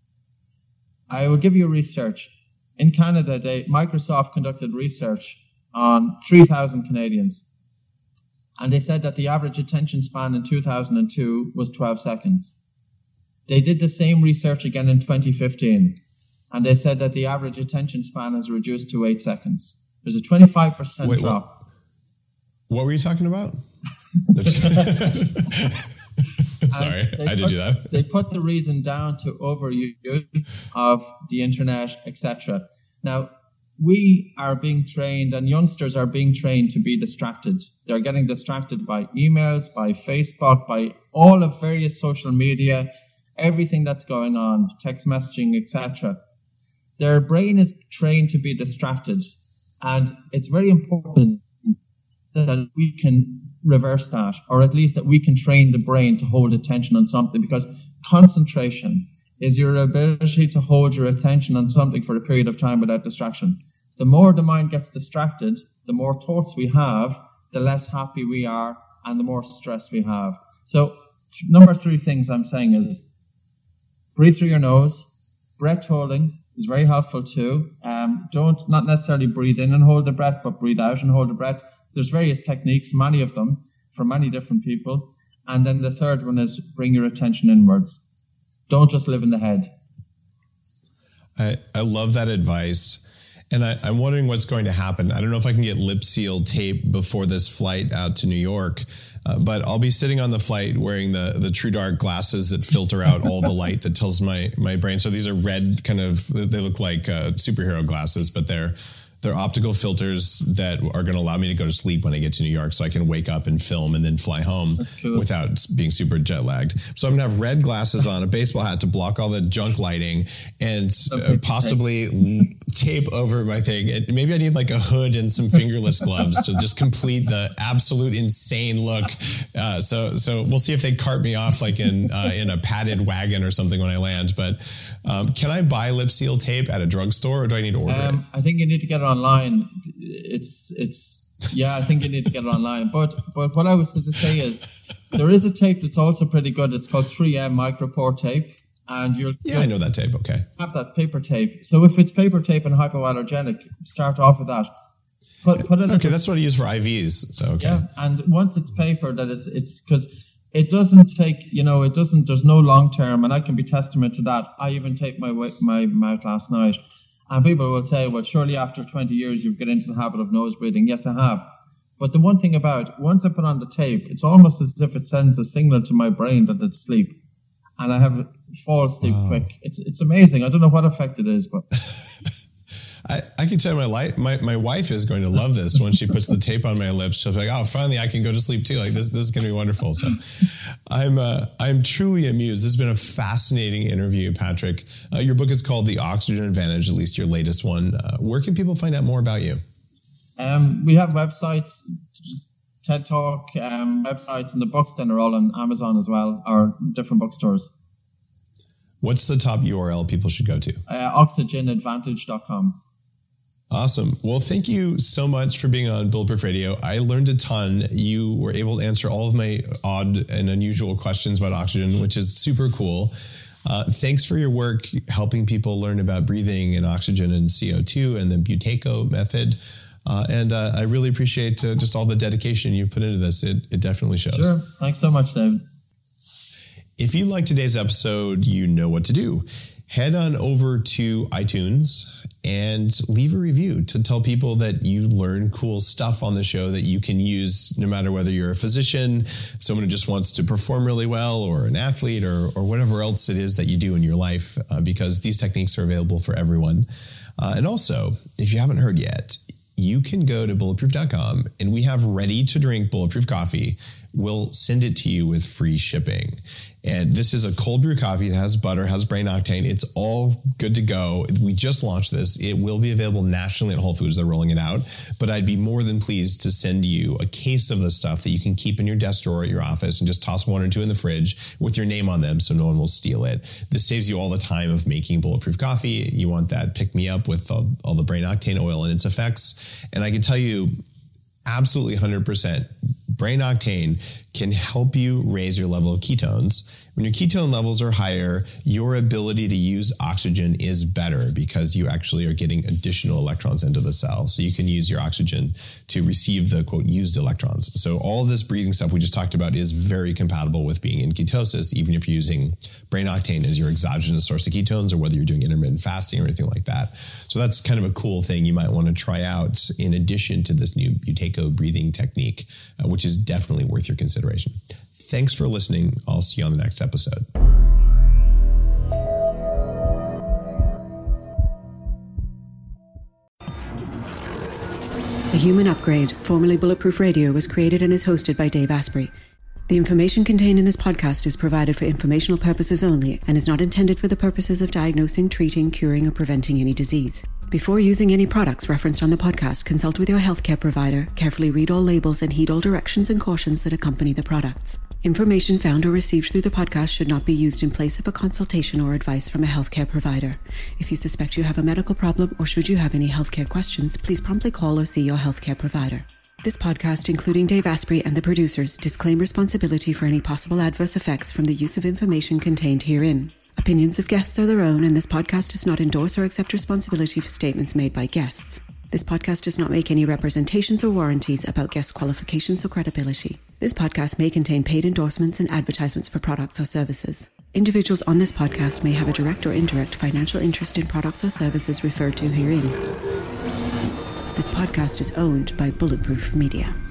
S5: I will give you research. In Canada, they, Microsoft conducted research on three thousand Canadians, and they said that the average attention span in two thousand two was twelve seconds. They did the same research again in twenty fifteen, and they said that the average attention span has reduced to eight seconds. There's a twenty-five percent Wait, drop.
S2: What, what were you talking about? Sorry, I did
S5: put,
S2: do that.
S5: They put the reason down to overuse of the internet, et cetera. Now, we are being trained, and youngsters are being trained to be distracted. They're getting distracted by emails, by Facebook, by all of various social media, everything that's going on, text messaging, et cetera. Their brain is trained to be distracted, and it's very important that we can reverse that, or at least that we can train the brain to hold attention on something, because concentration is your ability to hold your attention on something for a period of time without distraction. The more the mind gets distracted, the more thoughts we have, the less happy we are, and the more stress we have. So number three things I'm saying is breathe through your nose. Breath holding is very helpful too. Um, don't not necessarily breathe in and hold the breath, but breathe out and hold the breath. There's various techniques, many of them, for many different people. And then the third one is bring your attention inwards. Don't just live in the head.
S2: I, I love that advice. And I, I'm wondering what's going to happen. I don't know if I can get lip seal tape before this flight out to New York, uh, but I'll be sitting on the flight wearing the, the True Dark glasses that filter out all the light that tells my, my brain. So these are red kind of, they look like uh, superhero glasses, but they're They're optical filters that are going to allow me to go to sleep when I get to New York, so I can wake up and film and then fly home cool. without being super jet lagged. So I'm going to have red glasses on, a baseball hat to block all the junk lighting, and uh, possibly tape over my thing. And maybe I need like a hood and some fingerless gloves to just complete the absolute insane look. Uh, so so we'll see if they cart me off like in uh, in a padded wagon or something when I land. But um, can I buy lip seal tape at a drugstore, or do I need to order um, it?
S5: I think you need to get it online. It's it's yeah, I think you need to get it online. But but what I would say is there is a tape that's also pretty good. It's called three M micropore tape, and you'll
S2: yeah, I know that tape. Okay,
S5: have that paper tape. So if it's paper tape and hypoallergenic, start off with that. Put, put it
S2: okay, that's what I use for I Vs. So okay,
S5: yeah, and once it's paper, that it's it's because it doesn't take, you know, it doesn't. There's no long term, and I can be testament to that. I even taped my my mouth last night. And people will say, well, surely after twenty years, you've got into the habit of nose breathing. Yes, I have. But the one thing about, once I put on the tape, it's almost as if it sends a signal to my brain that it's sleep. And I have fall asleep wow. quick. It's it's amazing. I don't know what effect it is, but...
S2: I, I can tell my, li- my my wife is going to love this when she puts the tape on my lips. She'll be like, oh, finally I can go to sleep too. Like this, this is going to be wonderful. So I'm uh, I'm truly amused. This has been a fascinating interview, Patrick. Uh, your book is called The Oxygen Advantage, at least your latest one. Uh, where can people find out more about you?
S5: Um, we have websites, just TED Talk um, websites, and the books then are all on Amazon as well, or different bookstores.
S2: What's the top U R L people should go to?
S5: Uh, oxygen advantage dot com.
S2: Awesome. Well, thank you so much for being on Bulletproof Radio. I learned a ton. You were able to answer all of my odd and unusual questions about oxygen, which is super cool. Uh, thanks for your work helping people learn about breathing and oxygen and C O two and the Buteyko method. Uh, and uh, I really appreciate uh, just all the dedication you've put into this. It, it definitely shows.
S5: Sure. Thanks so much, David.
S2: If you like today's episode, you know what to do. Head on over to iTunes and leave a review to tell people that you learn cool stuff on the show that you can use no matter whether you're a physician, someone who just wants to perform really well, or an athlete, or, or whatever else it is that you do in your life, uh, because these techniques are available for everyone. Uh, and also, if you haven't heard yet, you can go to bulletproof dot com and we have ready to drink Bulletproof coffee. We'll send it to you with free shipping. And this is a cold brew coffee. It has butter, has brain octane. It's all good to go. We just launched this. It will be available nationally at Whole Foods. They're rolling it out. But I'd be more than pleased to send you a case of the stuff that you can keep in your desk drawer at your office and just toss one or two in the fridge with your name on them so no one will steal it. This saves you all the time of making Bulletproof coffee. You want that pick-me-up with all, all the brain octane oil and its effects. And I can tell you absolutely one hundred percent, brain octane can help you raise your level of ketones. When your ketone levels are higher, your ability to use oxygen is better because you actually are getting additional electrons into the cell. So you can use your oxygen to receive the, quote, used electrons. So all this breathing stuff we just talked about is very compatible with being in ketosis, even if you're using brain octane as your exogenous source of ketones, or whether you're doing intermittent fasting or anything like that. So that's kind of a cool thing you might want to try out in addition to this new Buteyko breathing technique, uh, which is definitely worth your consideration. Thanks for listening. I'll see you on the next episode.
S1: The Human Upgrade, formerly Bulletproof Radio, was created and is hosted by Dave Asprey. The information contained in this podcast is provided for informational purposes only and is not intended for the purposes of diagnosing, treating, curing, or preventing any disease. Before using any products referenced on the podcast, consult with your healthcare provider, carefully read all labels, and heed all directions and cautions that accompany the products. Information found or received through the podcast should not be used in place of a consultation or advice from a healthcare provider. If you suspect you have a medical problem or should you have any healthcare questions, please promptly call or see your healthcare provider. This podcast, including Dave Asprey and the producers, disclaim responsibility for any possible adverse effects from the use of information contained herein. Opinions of guests are their own, and this podcast does not endorse or accept responsibility for statements made by guests. This podcast does not make any representations or warranties about guest qualifications or credibility. This podcast may contain paid endorsements and advertisements for products or services. Individuals on this podcast may have a direct or indirect financial interest in products or services referred to herein. This podcast is owned by Bulletproof Media.